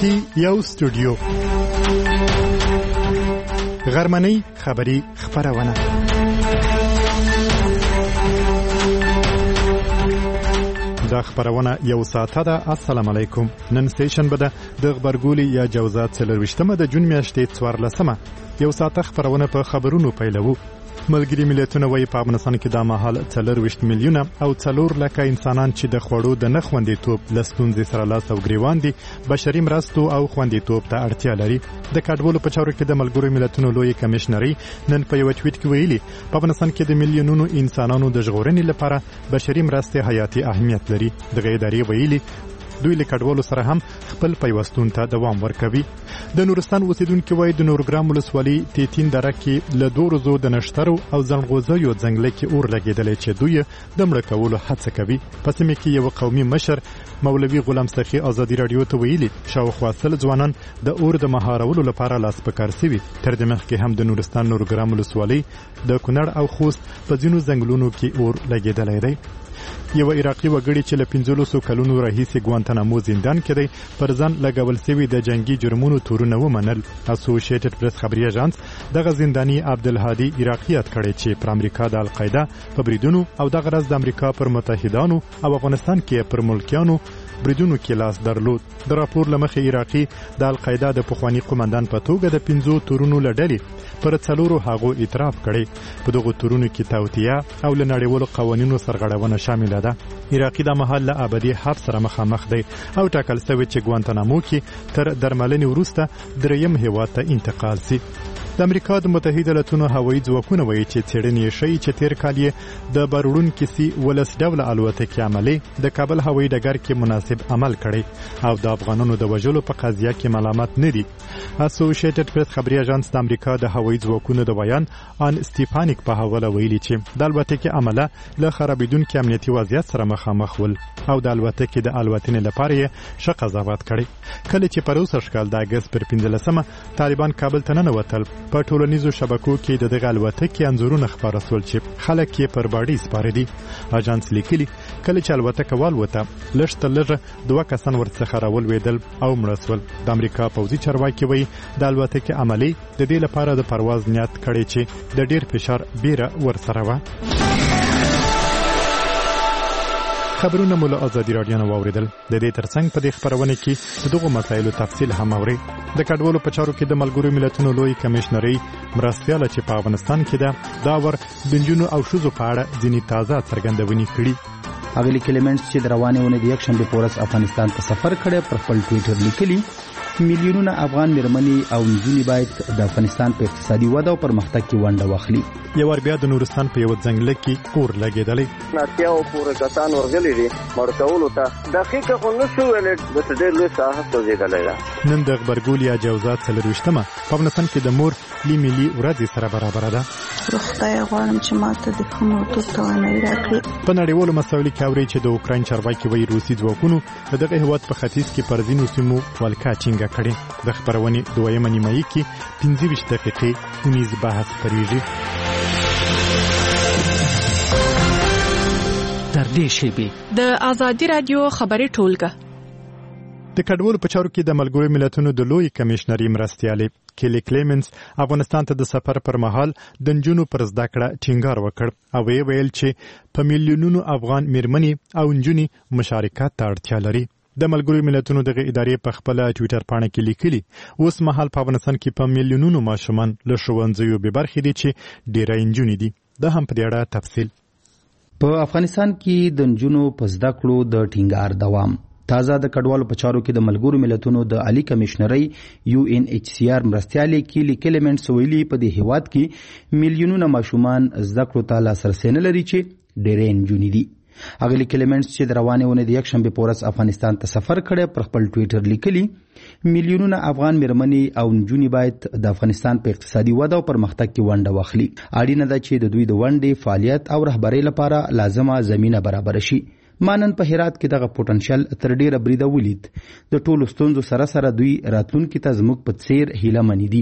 کې یو سټوډیو غرمنۍ خبری خبرونه دا خبرونه یو ساعته ده. السلام علیکم. نن سټیشن بده د خبرګولي یا جوزات څلروشتمه د جون میاشتې 14مه یو ساعته خبرونه په خبرونو پیلوو. ملګری ملتونه وایي په افغانستان کې د مهال 40 میلیونه او 4 لکه انسانان چې د خوړو د نه خوندیتوب لستونځې سره لاس او ګریوان دي بشري مرستو او خوندیتوب ته اړتیا لري. د کډوالو په چارو کې د ملګرو ملتونو لوی کمشنري نن په یو ټویټ کې ویلي په افغانستان کې د میلیونونو انسانانو د ژغورنې لپاره بشري مرستې حیاتي اهمیت لري. دغه ادارې ویلي دوی له کډوالو سره هم خپل پیوستون ته دوام ورکوي. د نورستان اوسیدونکو وایي د نورګرام ولسوالۍ تیتین دره کې له 2 ورځو د نشترو او ځنغوزیو ځنګل کې اور لګیدلی چې دوی د مړه کولو هڅه کوي. په سیمه کې یو قومي مشر مولوي غلام سخي ازادي رادیو ته ویلي شاوخوا 100 ځوانان د اور د مهارولو لپاره لاس په کار سوي. تر دې مخکې هم د نورستان نورګرام ولسوالۍ د کونړ او خوست په ځینو ځنګلونو کې اور لګیدلی دی. یو عراقي وګړي چې له 15 کلونو راهیسې ګوانتانامو زندان کې دی پر ځان لګول شوی د جنگي جرمونو تورونه ومنل. اسوسییټډ پریس خبري اژانس دغه زنداني عبدالهادي عراقیت کړي چې پر امریکا د القاعده په بریدونو او د غرض د امریکا پر متحدانو او افغانستان کې پر ملکیانو بریدونو کې لاس درلود. د راپور لمخې عراقي د القاعده د پخوانی قومندان په توګه د 15 تورونو لړلې پر 4 هغو اعتراف کړي. په دغه تورونو کې توطیه او لنړیوالو قوانینو سرغړونه شامل ده. عراقي د مهال له ابدي حبس سره مخامخ دی او ټاکل شوی چې ګوانتانامو کې تر درملنې وروسته دریم هیواد ته انتقال شي. د امریکا د متحده ایالاتونو هوایي ځواکونه وایي چې څېړنې ښیي چې تیر کال یې د بارونکو سي ولس ډول الوتکې عملي د کابل هوایي ډګر کې مناسب عمل کړی او د افغانانو د وژلو په قضیه کې ملامت نه دي. اسوسییټډ پریس خبري اژانس د امریکا د هوایي ځواکونو د بیان ان سټیفانیک په حواله ویلي چې د الوتکې عمله له خرابېدونکو امنیتي وضعیت سره مخامخ ول او د الوتکې د الوتنې لپاره یې ښه قضاوت کړی. کله چې په روسر شکل د اگست پر 15مه طالبان کابل ته ننوتل په ټولنیزو شبکو کې د دغه الوتکې انځورونه خپاره سول چې خلک یې پر باډي سپاره دي. اژانس لیکلي کله چې الوتکه والوته لږ تر لږه 2 کسان ورڅخه راولوېدل او مړه سول. د امریکا پوځي چارواکي وایي د الوتکې عملي د دې لپاره د پرواز نیت کړی چې د ډیر فشار بیره ورسره و. خبرونه مو له ازادي رادیو نه واوریدل. د دې ترڅنګ په دې خبرونه کې دغه مسایلو تفصیل هم اوري. د کډوالو په چارو کې د ملګرو ملتونو لوی کمشنري مرستياله چې په افغانستان کې ده دا ور بنجونو او شوزو په اړه ځینی تازه څرګندونې کړي. اغلی کلیمنټس چې د روانېونه د یک شنبه پورس افغانستان ته سفر کړي پر خپل ټویټر لیکلي میلیونونه افغان مرمنې او نجونې باید د افغانستان په اقتصادي وده او پرمختګ کې ونډه واخلي. یو ور بیا د نورستان په یو ځنګل کې اور لګیدلی. ناتیا او پورې کسان ورغلي دي مرکولو ته دقیقه خو نشو ویل د ډېر لوی ساحه توزیدلی ده. نن د خبرګول یا جوزات 40مه په افغانستان کې د مور ملي ورځ سره برابر ده. خدای غواړم چې ماته د کومو توانایي راکړي. په نړیوالو مسایلو کې اوري چې د اوکراین چارواکي وایي روسي ځواکونو دغه هیواد په ختیځ کې پر ځینو سیمو ولکه ټینګه کړې. د خبرونې دویمه نیمایي کې 15 دقیقې ونیز بحث کړیږي. تر دې شیبې د ازادي رادیو خبري ټولګه د کډوالو په چارو کې د ملګرو ملتونو د لوی کمشنري مرستيالې کلی کلیمنز افغانستان ته د سفر پر مهال د نجونو پر زده کړه ټینګار وکړ او ویل چې په میلیونونو افغان میرمنې او نجونې مشارکت ته اړتیا لري. د ملګرو ملتونو دغه ادارې په خپل ټویټر پاڼه کې لیکلي اوس مهال په افغانستان کې په میلیونونو ماشومان له ښوونځیو به برخې دي چې ډېر نجونې دي. دا هم په دې اړه تفصیل. په افغانستان کې د نجونو په زده کړو د ټینګار دوام. تازه د کډوالو په چارو کې د ملګرو ملتونو د عالی کمشنري UNHCR مرستيالې کلی کلیمنټس ویلي په دې هیواد کې میلیونونه ماشومان زده کړو ته لاسرسي نه لري چې ډېرې نجونې دي. اغلی کلیمنټس چې د روانېونه د یک شنبه پورس افغانستان ته سفر کړي پر خپل ټویټر لیکلي میلیونونه افغان مرمنې او نجونې باید د افغانستان په اقتصادي وده او پرمختګ کې ونډه واخلي. اړینه ده چې د دوی د ونډې فعالیت او رهبرۍ لپاره لازمه زمينه برابر شي. مانن په هرات کې دغه پوتنشل تر ډیره بریده ولید. د ټولو ستونزو سره دوی راتلونکي ته زموږ په څیر هیله منې دي.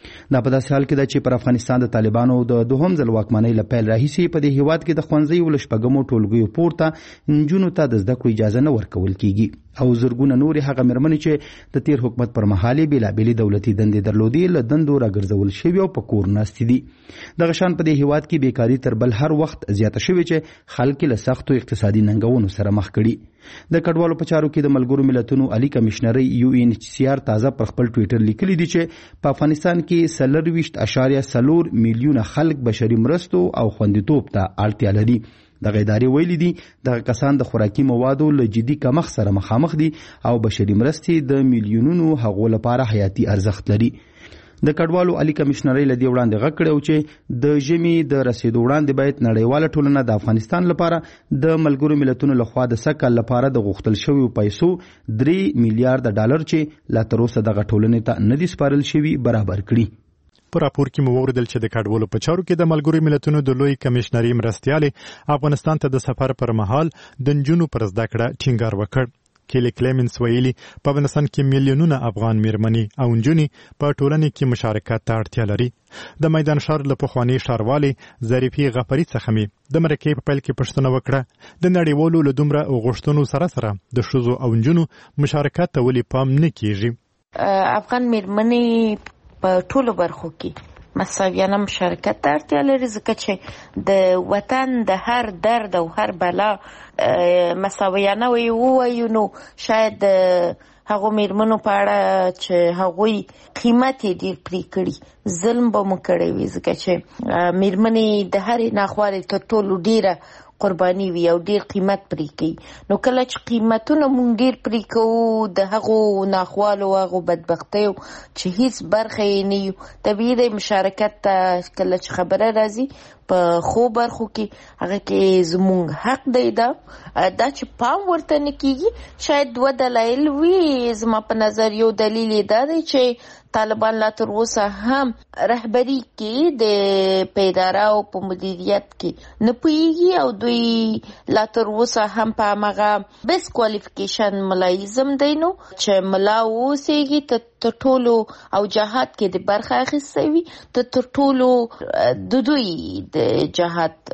دا په داسې حال کې ده چې پر افغانستان د طالبانو د دوهم ځل واکمنۍ له پیل راهیسې په دې هیواد کې د ښوونځیو له شپږمو ټولګیو پورته نجونو ته د زده کړو اجازه نه ورکول کیږي او زرګونه نورې هغه مېرمنې چې د تیر حکومت پر مهال بېلابېلې دولتي دندې درلودې له دندو راګرځول شوي او په کور ناستې دي. دغه شان په دې هیواد کې بیکاري تر بل هر وخت زیاته شوې چې خلک له سختو اقتصادي ننګونو سره مخ کړي. د کډوالو په چارو کې د ملګرو ملتونو عالی کمشنري UNHCR تازه پر خپل ټویټر لیکلي دي چې په افغانستان کې 40.4 میلیونه خلک بشري مرستو او خوندیتوب ته اړتیا لري. دغه ادارې ویلي دي دغه کسان د خوراکي موادو له جدي کمښت سره مخامخ دي او بشري مرستې د میلیونونو هغو لپاره حیاتي ارزښت لري. د کډوالو عالی کمشنري له دې وړاندې غږ کړی و چې د ژمي د رسیدو وړاندې باید نړیواله ټولنه د افغانستان لپاره د ملګرو ملتونو لخوا د سږ لپاره د غوښتل شویو پیسو 3 میلیارډ ډالر چې لا تر اوسه دغه ټولنې ته نه دي سپارل شوي برابر کړي. په راپور کې مو وویل چې د کډوالو په چارو کې د ملګرو ملتونو د لوی کمشنري مرستیالې افغانستان ته د سفر پر مهال د نجونو پر زده کړه ټینګار وکړ. کیلی کلیمنس ویلي په افغانستان کې میلیونونه افغان میرمنې او نجونې په ټولنې کې مشارکت ته اړتیا لري. د میدان ښار له پخواني ښاروالي ظریفي غفري څخه مې د مرکې په پیل کې پوښتنه وکړه د نړیوالو له دومره غوښتنو سره د ښځو او نجونو مشارکت ته ولې پام نه کیږي. افغان میرمنې په ټولو برخو کې مساویانه مشارکت ته اړتیا لري ځکه چې د وطن د هر درد او هر بلا مساویانه وایو نو شاید هغو میرمنو په اړه چې هغوی قیمت یې ډیر پرې کړي ظلم به مو کړی وي ځکه چې میرمنې د هرې ناخوالې تر ټولو ډیره قرباني وي او ډیر قیمت پرې کوي. نو کله چې قیمتونه مونږ ډیر پرې کوو د هغو ناخوالو هغو بدبختیو چې هیڅ برخه یې نه یو طبیعي دی مشارکت ته کله چې خبره راځي په خو برخو کې هغه کې زمونږ حق دی دا چې پام ورته نه کیږي. شاید 2 دلایل وي زما په نظر. یو دلیل دا دی چې طالبان لا تر اوسه هم رهبری کې د پیداره او په مدیریت کې نه پوهیږي او دوی لا تر اوسه هم په همغه بیس کوالیفیکیشن ملایزم دی نو چې ملا اوسېږي تر ټولو او جهاد کې د برخه اخیستی وي تر ټولو د دوی د جهاد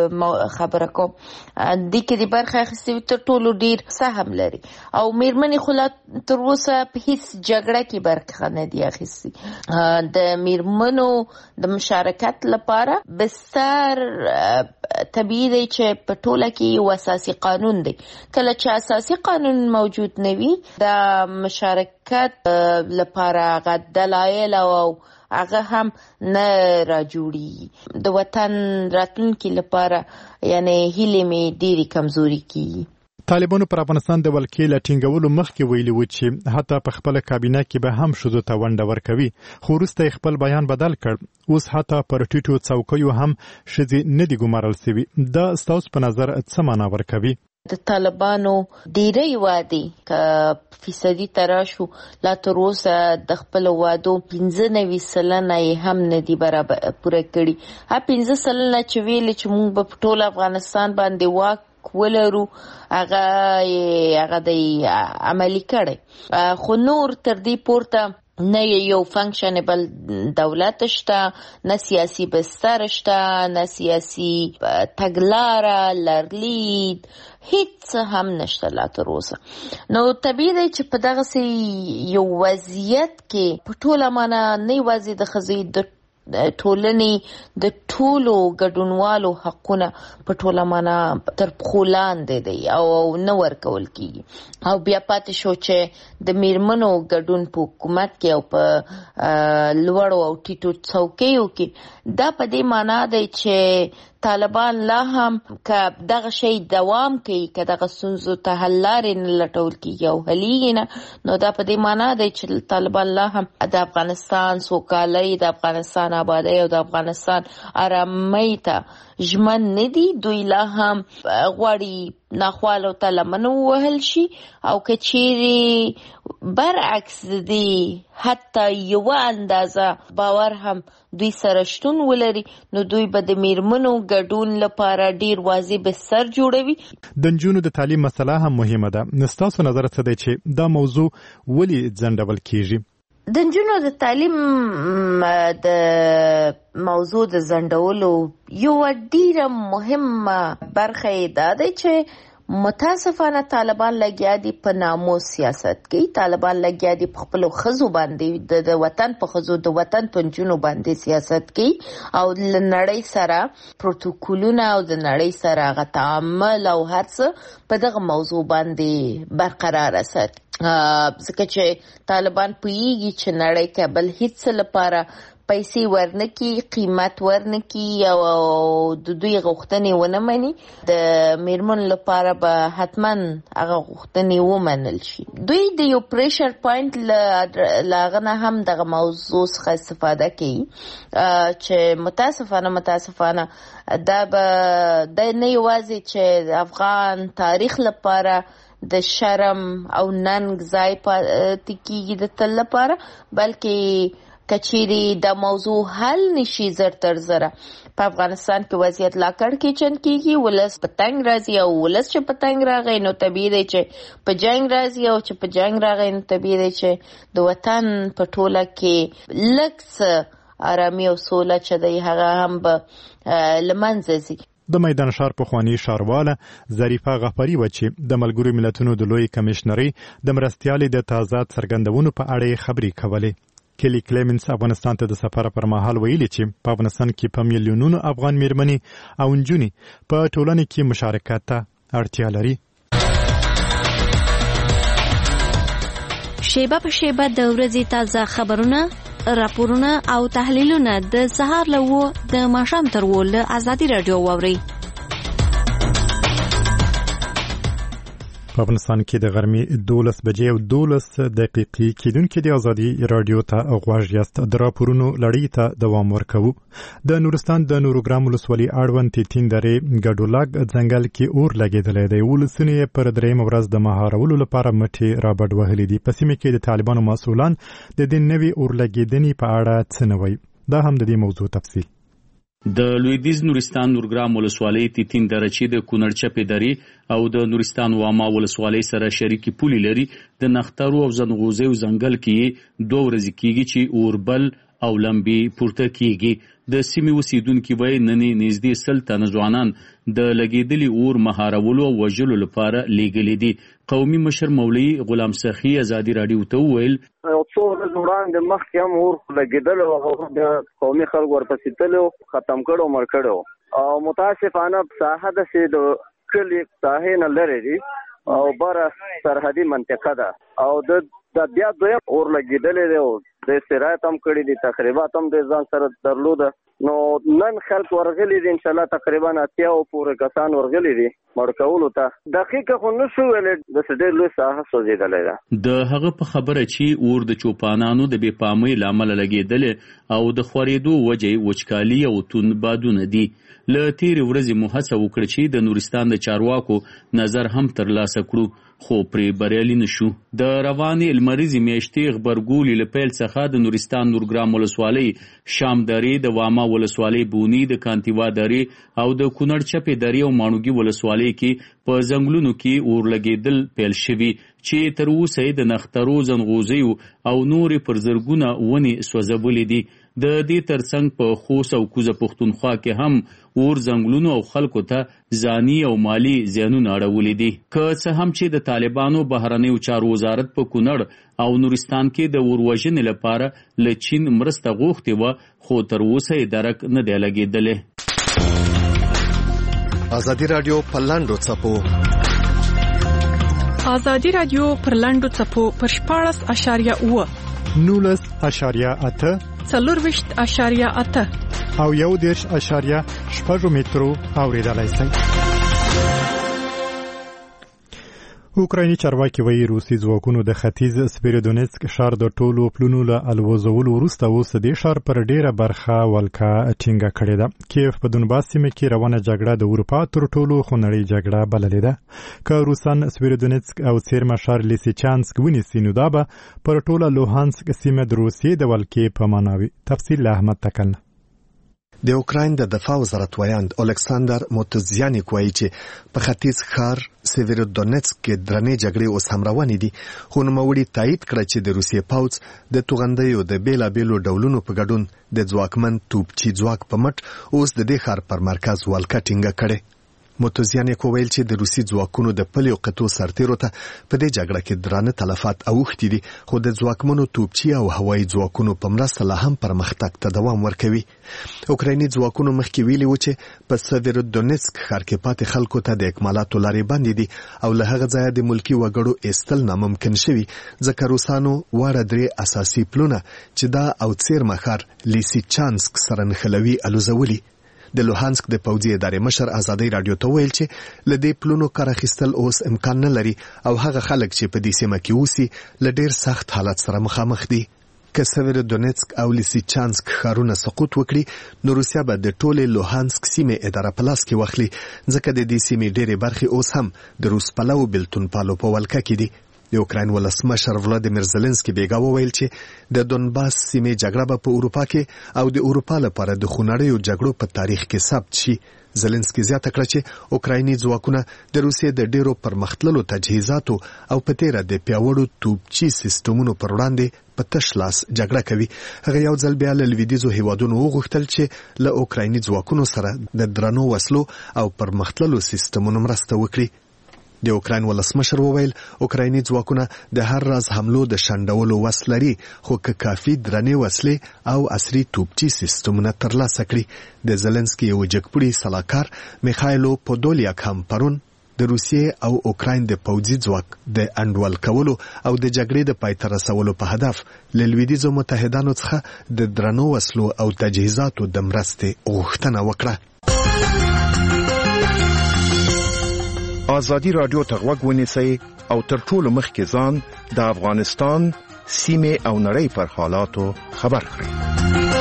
خبره کوم دې کې د برخه اخیستی وي تر ټولو ډیر سهم لري او میرمنې خو لا تر اوسه په هیڅ جګړه کې برخه نه دي اخیستی. د میرمنو د مشارکت لپاره بستر طبیعي دی چې په ټوله کې یو اساسي قانون دی. کله چې اساسي قانون موجود نه وي د مشارکت لپاره هغه دلایل او هغه هم نه راجوړي د وطن راتلونکي لپاره یعنی هیلې مې ډېرې کمزوري کیږي. طالبانو پر افغانستان د ولکې له ټینګولو مخکې ویلي و چې حتی په خپله کابینه کې به هم ښځو ته ونډه ورکوي خو وروسته یې خپل بیان بدل کړ. اوس حتی پر ټیټو څوکیو هم ښځې نه دي ګمارل سوي. دا ستاسو په نظر څه معنا ورکوي؟ د طالبانو ډیری وعدې که فیصدي تراشو لا تر اوسه د خپل وعدو 95% یې هم نه دي برابر پوره کړي. 15% چې ویل چې موږ په ټول افغانستان باندې واک ولرو هغه د عملی کړي خو نور تر دې پورته نه یو فنکشنبل دولت شته نه سیاسي بستر شته نه سیاسي تګلاره لرلید هیڅ هم نشته لا تر اوسه. نو طبیعي دی چې په دغه یو وضعیت کې په ټوله معنی نه یوازې د ښځې د ټولنې د ټولو ګډونوالو حقونه په ټوله معنی تر پښو لاندې دی او نه ورکول کیږي او بیا پاتې شو چې د میرمنو ګډون په حکومت کې او په لوړو او ټیټو څوکیو کې دا په دې معنی دی چې طالبان لا هم که دغه شی دوام کوي که دغه ستونزو ته حل لارې نه لټول کیږي او حلیږي نه نو دا په دې معنی دی چې طالبان لا هم د افغانستان سوکالۍ د افغانستان آبادۍ او د افغانستان آرامۍ ته ژمن نه دي. دوی لا هم غواړي ناخوالو ته لمن ووهل شي او که چیرې برعکس دي حتی یوه اندازه باور هم دوی سره شتون ولري نو دوی به د میرمنو ګډون لپاره ډیر واضح بستر جوړوي. د نجونو د تعلیم مسله هم مهمه ده. ستاسو نظر څه دی چې دا موضوع ولې ځنډول کیږي؟ د نجونو د تعلیم د موضوع د ځنډولو یو ډیره مهمه برخه دا ده چې متاسفانه طالبان لګیا دي په ناموس سیاست کې. طالبان لګیا دي په خپل خزو باندې د وطن په خزو د وطن په نجونو باندې سیاست کې او لنړۍ سره پروتوکولونه او د نړۍ سره غ تعامل او هرڅه په دغه موضوع باندې برقرار ساتي. ځکه چې طالبان پوهیږي چې نړۍ کابل هیڅ لپاره پیسې ورنکي، قیمت ورنکي او د دوی غوښتنې ونه مني. د میرمن لپاره به حتما هغه غوښتنې ومنل شي. دوی د یو پریشر پوینټ لاغنه هم دغه موضوع څخه استفاده کوي چې متاسفانه دا به د نه یوازې چې افغان تاریخ لپاره د شرم او ننګ ځای پاتې کیږي د تل لپاره، بلکې کچيري د موضوع حل نشي زر تر زره په افغانستان کې وضعیت لا کړکېچن کیږي. ولس په تنګ راځي او ولس چې په تنګ راغی نو طبیعي دی چې په جنگ راځي او چې په جنگ راغی نو طبیعي دی چې د وطن په ټوله کې لکس آرامي او سوله چې دی هغه هم به لمنځه ځي. د میدان ښار پخوانی ښارواله ظریفه غفاري و چې د ملګرو ملتونو د لوی کمشنري د مرستیالې د تازه څرګندونو په اړه خبري کولې. کلی کلیمنس افغانستان ته د سفر پر مهال ویلي چې په افغانستان کې په میلیونونو افغان میرمنې او نجونې په ټولنه کې مشارکت ته اړتیا لري. شیبه په شیبه د ورځې تازه خبرونه، راپورونه او تحلیلونه د سهار له 9 د ماښام تر 10 له ازادي رادیو واوري. په افغانستان کې د غرمې 12 بجې او 12 دقیقې کېدونکې د ازادي رادیو ته غوږ یاست. د راپورونو لړۍ ته دوام ورکوو. د نورستان د نورګرام ولسوالۍ اړوند تیتین درې ګډولاګ ځنګل کې اور لګېدلی دی. ولسونه یې پر درېیمه ورځ د مهارولو لپاره مټې رابډ وهلې دي. په سیمه کې د طالبانو مسؤلان د دې نوې اور لګېدنې په اړه څه نه وایي. دا هم د دې موضوع تفصیل. د لویدیز نورستان نورګرام ولسوالۍ تیتین درچې د کونړ چپې درې او د نورستان واما ولسوالۍ سره شریکي پولې لري. د نخترو او زنغوزیو ځنګل کې 2 ورځې کېږي چې اوربل او لمبي پورته کېږي. د سیمې اوسیدونکي وایي نننې نږدې 100 تنه ځوانان د لګېدلي اور مهارولو او وژلو لپاره لیږلي دي. قومي مشر مولوي غلام سخي ازادي رادیو ته وویل څو ورځې وړاندې مخکې هم اور لګېدلی او هغه د قومي خلکو ورپسې تللی ختم کړی او مړ کړی او متاسفانه ساحه داسې د کلي ساحې نه لرې دي او بره سرحدي منطقه ده او د بیا دویم اور لګېدلی دی او د استراحت هم کړي دي، تقریبات هم د ځان سره درلوده. نو نن خلک ورغلي دي انشاءالله تقریبا 80 پورې کسان ورغلي دي مړ کولو ته. دقیقه خو نشو ویلی داسې ډېر لوی ساحه سوځېدلی ده. د هغه په خبره چې اور د چوپانانو د بې پامۍ له امله لګېدلی او د خورېدو وجې وچکالي او توند بادونه دي. له تېرې ورځې مو هڅه وکړه چې د نورستان د چارواکو نظر هم ترلاسه کړو خو پرې بریالي نشو. د روانې لمریزې میاشتې غبرګولي له پیل څخه د نورستان نورګرام ولسوالۍ شام درې، د واما ولسوالۍ بونی، د کانتیوا درې او د کونړ چپې درې او ماڼوګي ولسوالۍ کې په ځنګلونو کې اور لګېدل پیل شوي چې تر اوسه د نخترو، زنغوزیو او نورې پر زرګونه ونې سوځولې دي. د دې ترڅنګ په خوست او کوزه پښتونخوا کې هم اور ځنګلونو او خلکو ته ځاني او مالی زیانونه اړولې دي. که څه هم چې د طالبانو بهرنیو چارو وزارت په کونړ او نورستان کې د اور وژنې لپاره له چین مرسته غوښتې وه خو تر اوسه یې درک نه دی لګېدلی. ازادي رادیو په لاندو څپو ازادي رادیو پر لاندو څپو پر 14.8 19.8 4.8 او 1.6 مترو اوریدلای شئ. اوکرایني چارواکي وایي روسي ځواکونو د ختیځ سپیرودونیسک ښار د ټولو پلونو له الوزولو وروسته اوس د ښار پر ډیره برخه ولکه ټینګه کړې ده. کیف په دونباس سیمه کې روانه جګړه د اروپا تر ټولو خونړۍ جګړه بللې ده. که روسان سپیرودونیسک او څیرمه ښار لیسیچانسک ونیسي نو دا به پر ټوله لوهانسک سیمه د روسیې د ولکې په معنا وي. تفصیل له احمد تکلنه. د اوکراین د دفاع وزارت ویاند الکساندر موتوزیانیک وایي چې په ختیځ ښار سیویرودونیتسک کې درنې جګړې اوس هم روانې دي، خو نوموړي تایید کړه چې د روسیې پوځ د توغندیو د بیلابیلو ډولونو په ګډون د ځواکمن توپچي ځواک په مټ اوس د دې ښار پر مرکز ولکه ټینګه کړې. موتوزیانیک وویل چې د روسي ځواکونو د پلیو قطو سرتیرو ته په دې جګړه کې درانه تلفات اوښتي دي، خو د ځواکمنو توپچي او هوایي ځواکونو په مرسته لا هم پرمختګ ته دوام ورکوي. اوکرایني ځواکونو مخکې ویلي و چې په سیویرودونیتسک ښار کې پاتې خلکو ته د اکمالاتو لارې بندې دي او له هغه ځایه د ملکي وګړو ایستل ناممکن شوي، ځکه روسانو واړه درې اساسي پلونه چې دا او څیرمه ښار لیسیچانسک سره نښلوي الوزولي. د لوهانسک د پوځي ادارې مشر ازادي رادیو ته ویل چې له دې پلونو کار اخیستل اوس امکان نه لري او هغه خلک چې په دې سیمه کې اوسي له ډیر سخت حالت سره مخامخ دي. که سیویرودونیتسک او لیسیچانسک ښارونه سقوط وکړي نو روسیا به د ټولې لوهانسک سیمې اداره په لاس کې واخلي، ځکه د دې سیمې ډېرې برخې اوس هم د روس پلو بېلتون پالو په ولکه کې دي. د اوکراین ولسمشر ولادیمیر زلنسکي بیګا وویل چې د دونباس سیمې جګړه به په اروپا کې او د اروپا لپاره د خونړیو جګړو په تاریخ کې ثبت شي. زلنسکي زیاته کړه چې اوکرایني ځواکونه د روسیې د ډیرو پرمختللو تجهیزاتو او په تیره د پیاوړو توپچي سیستمونو پر وړاندې په تش لاس جګړه کوي. هغه یو ځل بیا له لویدیځو هیوادونو وغوښتل چې له اوکرایني ځواکونو سره د درنو وسلو او پرمختللو سیستمونو مرسته وکړي. د اوکراین ولسمشر وویل اوکرایني ځواکونه د هر راز حملو د شنډولو وس لري، خو که کافي درنې وسلې او عصري توپچي سیستمونه ترلاسه کړي. د زلنسکي یو جګپوړي سلاکار میخایلو پودولیاک هم پرون د روسیې او اوکراین د پوځي ځواک د انډول کولو او د جګړې د پای ته رسولو په هدف له لویدیځو متحدانو څخه د درنو وسلو او تجهیزاتو د مرستې غوښتنه وکړه. آزادی رادیو ته غوږ ونیسئ او تر ټولو مخکې ځان د افغانستان سیمې او نړۍ پر حالاتو خبر کړئ.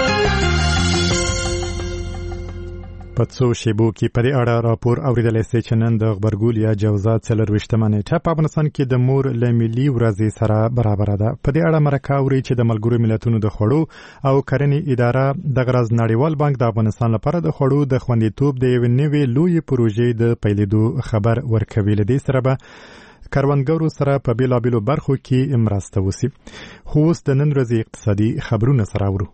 په څو شیبو کې په دې اړه راپور اوریدلی سئ چې نن د غبرګول یا جوزات 24مه نیټه په افغانستان کې د مور له ملي ورځې سره برابره ده. په دې اړه مرکه اوري چې د ملګرو ملتونو د خوړو او کرنې اداره د غرض نړیوال بانک د افغانستان لپاره د خوړو د خوندیتوب د یوې نوې لویې پروژې د پیلېدو خبر ورکوي. له دې سره به کروندګرو سره په بیلابیلو برخو کې مرسته وشي. خو اوس د نن ورځې اقتصادي خبرونه سره اورو.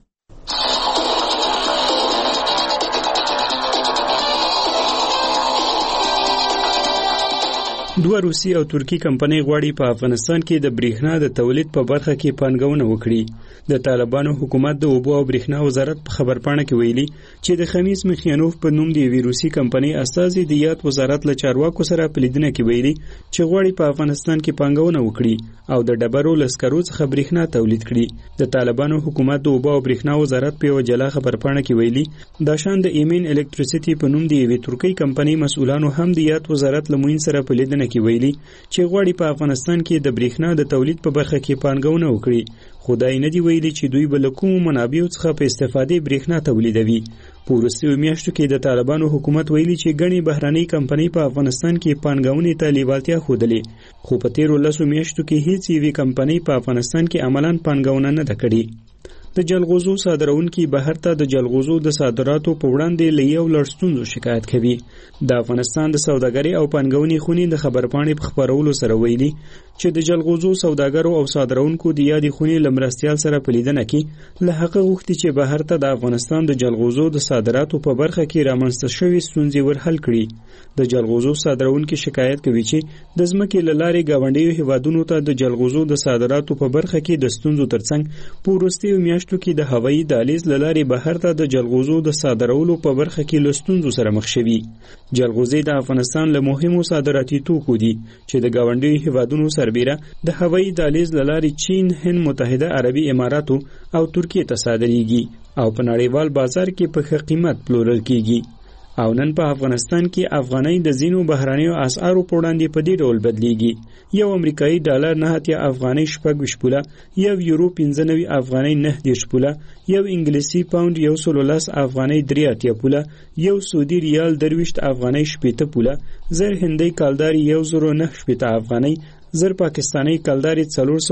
دوه روسي او ترکی کمپنۍ غواړي په افغانستان کې د برېښنا د تولید په برخه کې پانګونه وکړي. د طالبانو حکومت د اوبو او برېښنا وزارت په خبرپاڼه کې ویلي چې د خمیس مخیانوف په نوم د یوې روسي کمپنۍ استازي د یاد وزارت له چارواکو سره په لیدنه کې ویلي چې غواړي په افغانستان کې پانګونه وکړي او د ډبرو لسکرو څخه برېښنا تولید کړي. د طالبانو حکومت د اوبو او برېښنا وزارت په یو جلا خبرپاڼه کې ویلي دا شان د ایمین الکتریسيټي په نوم د یوې ترکی کمپنۍ مسؤلانو هم د یاد وزارت له موین سره په لیدنه کې ویلي چې غواړي په افغانستان کې د برېښنا د تولید په برخه کې پانګونه وکړي. خدای نه دی ویلي چې دوی به له کومو منابعو څخه په استفادې برېښنا تولیدوي. په وروستیو میاشتو کې د طالبانو حکومت ویلي چې ګڼې بهرنۍ کمپنۍ په افغانستان کې پانګونې ته لیوالتیا ښودلې، خو په تیرو 10 میاشتو کې هیڅ یوې کمپنۍ په افغانستان کې عملاً پانګونه نه ده کړې. د جلغوزو صادرونکي بهر ته د جلغوزو د صادراتو په وړاندې له یو لړ ستونزو شکایت کوي. د افغانستان د سوداګرۍ او پانګونې خونې د خبرپاڼې په خپرولو سره ویلي چې د جلغوزو سوداګرو او صادرونکو د یادې خونې له مرستیال سره په لیدنه کې له هغه غوښتي چې بهر ته د افغانستان د جلغوزو د صادراتو په برخه کې رامنځته شوې ستونزې ورحل کړي. د جلغوزو صادرونکي شکایت کوي چې د ځمکې له لارې ګاونډیو هیوادونو ته د جلغوزو د صادراتو په برخه کې د ستونزو ترڅنګ په وروستیو میاشتو کې د هوایي دهلیز له لارې بهر ته د جلغوزو د صادرولو په برخه کې له ستونزو سره مخ شوي. جلغوزي د افغانستان له مهمو صادراتي توکو دي چې د ګاونډیو هیوادونو سربیره د هوایي دهلیز له لارې چین، هند، متحده عربي اماراتو او ترکیې ته صادریږي او په نړیوال بازار کې په ښه قیمت پلورل کیږي. او نن په افغانستان کې افغانۍ د ځینو بهرنیو اسعارو په وړاندې په دې ډول بدلیږي. یو امریکایي ډالر 9 افغانۍ 26 پوله، یو یورو 95 افغانۍ 9 پوله، یو انګلیسي پاوند 110 افغانۍ 3 پوله، یو سعودي ریال 23 افغانۍ 7 پوله، زر هندۍ کالدار 1009 افغانۍ، زر پاکستانی کلدار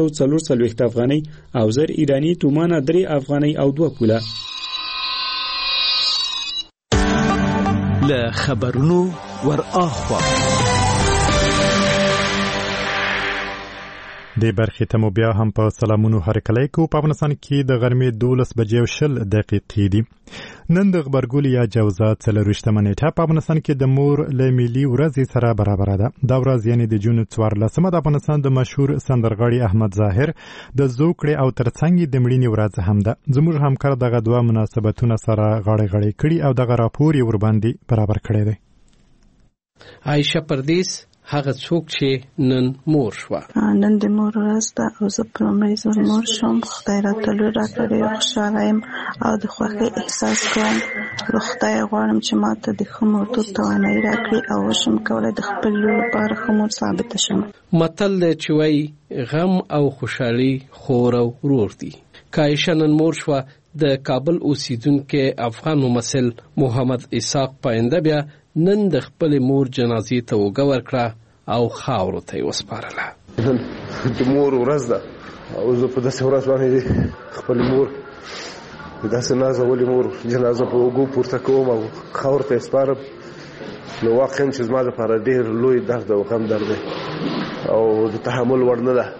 444 افغانۍ او زر ایرانی تومان 3 افغانۍ او 2 پوله. له خبرونو ور اخوا د برخې ته مو بیا هم په سلامونو هرکلی کو. په افغانستان کې د غرمې 12:20 دي. نن د غبرګولي یا جوزات 24 نیټه په افغانستان کې د مور له ملي ورځې سره برابر ده. دا ورځ یعنی د جون 14 د افغانستان د مشهور سندرغاړي احمد ظاهر د زوکړې او ترڅنګ د مړینې ورځ هم ده. زموږ همکار دغه دوه مناسبتونه سره غاړې کړي او دغه راپور یې ورباندې برابر کړی دی. عایشه پردیس هغه څوک چې نن مور شو. نن د مور ورځ ده او زه په لومړي ځل مور شوم. خدای راته لور راکړی، خوشحاله یم او د خوښۍ احساس کوم. له خدای غواړم چې ما ته د ښه مردود توانایي راکړي او وشم کولی د خپل لور لپاره ښه مور ثابته شم. متل دی چې وایي غم او خوشحالي خور او ورور دي. که عایشه نن مور شوه، د کابل اوسیدونکي افغان ممثل محمد اسحاق پاینده بیا نن د خپل مور جنازې ته اوږه ورکړه او خاورو ته یې وسپارله. نن د مور ورځ ده او زه په داسې ورځ باندې خپل مور د داسې نازولې مور جنازه په اوږو پورته کوم او خاورو ته یې سپارم. نو واقعا چې زما دپاره ډېر لوی درد او غم درد دی او د تحمل وړ نه ده،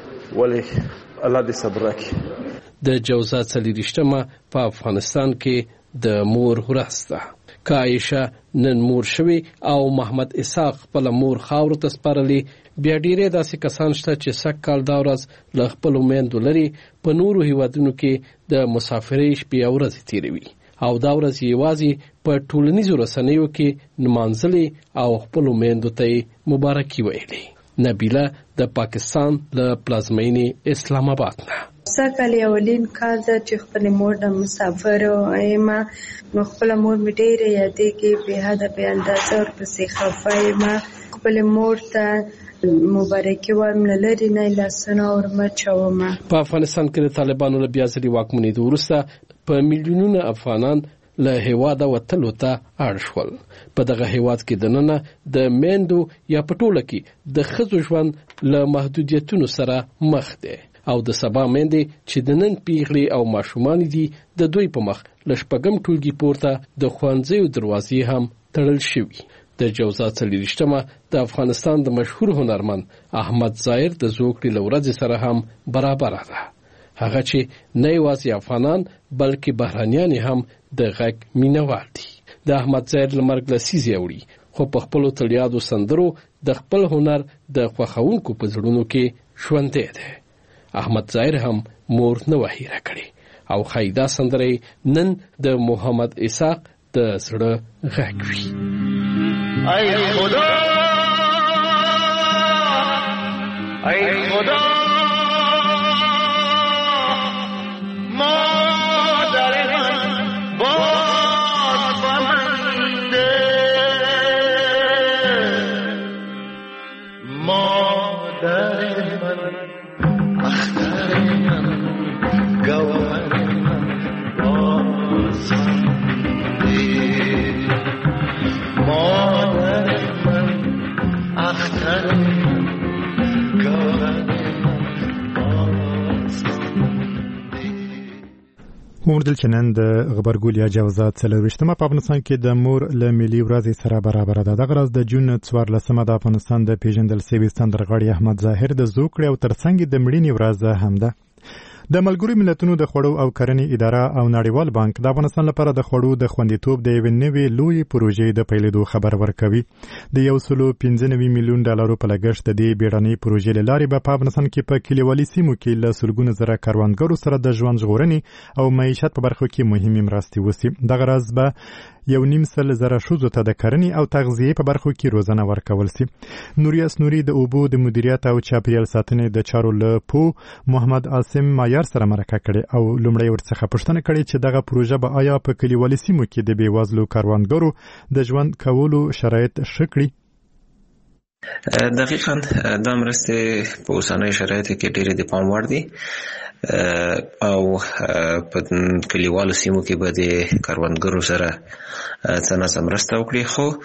ولې الله دې صبر راکړي. د جوزات 24 په افغانستان کې د مور ورځ ده. که عایشه نن مور شوي او محمد اسحاق خپل مور خاورو ته سپارلې، بیا ډیری داسې کسان شته چې سږ کال دا ورځ له خپلو میندو لري په نورو هیوادونو کې د مسافرۍ شپې او ورځې تیروي او دا ورځ یوازې په ټولنیزو رسنیو کې نمانځلې او خپلو میندو ته مبارکي ویلې. نبیله د پاکستان له پلازمینې اسلام آباد نه. سږکال اولین کال ده چې خپل مور د مسافر یم، نو خپل مور مې ډېره یادېږي، بې حده بې اندازه ورپسې خفه یم. خپل مور ته مبارکي وایم، له لرې نه یې لاسونه ورمچوم. په افغانستان کې د طالبانو له بیا ځلې واکمنېدو وروسته په میلیونونه افغانان له هیواده وتلو ته اړ شول. په دغه هیواد کې دننه د میندو یا په ټوله کې د ښځو ژوند له محدودیتونو سره مخ دی او د سبا میندې چې د نن پیغلې او ماشومان دي د دوی په مخ له شپږم ټولګي پورته د ښوونځیو دروازې هم تړل شوي. د جوزات 24 د افغانستان د مشهور هنرمند احمد ظاهر د زوکړې له ورځې سره هم برابره ده. هغه چې نه یوازې افغانان بلکې بهرانیان هم د غږ مینوال دي. د احمد ظاهر له مرګ لسیزې اوړي، خو په خپلو تلیادو سندرو د خپل هنر د خوښونکو په زړونو کې ژوندی دی. احمد ظاهر هم مور نه وه هیره کړې او ښایي دا سندره نن د محمد اسحاق د زړه غږ وي. ای خدا ای خدا مادر من باز بمنده، مادر من اختر من گوهر من باز بمنده، مادر من اختر من گوهر موردل چې نن د غبرګول یا جوزات 24 په افغانستان کې د مور له ملي ورځې سره برابر ده. دغه ورځ د جون 14 د افغانستان د پیژندل شوي سندرغاړي احمد ظاهر د زوکړې او ترڅنګ د مړینې ورځ هم ده. د ملګرو ملتونو د خوړو او کرنې اداره او نړیوال بانک د افغانستان لپاره د خوړو د خوندیتوب د یوې نوې لویې پروژې د پیلېدو خبر ورکوي. د 195 میلیون ډالرو په لګښت د دې بیړنۍ پروژې له لارې به په افغانستان کې په کلیوالي سیمو کې له سلګونو زره کروندګرو سره د ژوند ژغورنې او معیشت په برخو کې مهمې مرستې وشي. دغه راز به 1.5 زره ښځو ته د کرنې او تغذیې په برخو کې روزنه ورکول شي. نوریاس نوري د اوبو د مدیریت او چاپیریال ساتنې د چارو له پو محمد عاصم معیار سره مرکه کړې او لومړی ورڅخه پوښتنه کړې چې دغه پروژه به آیا په کلیوالي سیمو کې د بېوزلو کروندګرو د ژوند کولو شرایط ښه کړي. دقیقاً دا مرستې په اوسنیو شرایطو کې ډېرې د پام وړ دي او په کلیوالو سیمو کې به د کروندګرو سره څه ناڅه مرسته وکړي، خو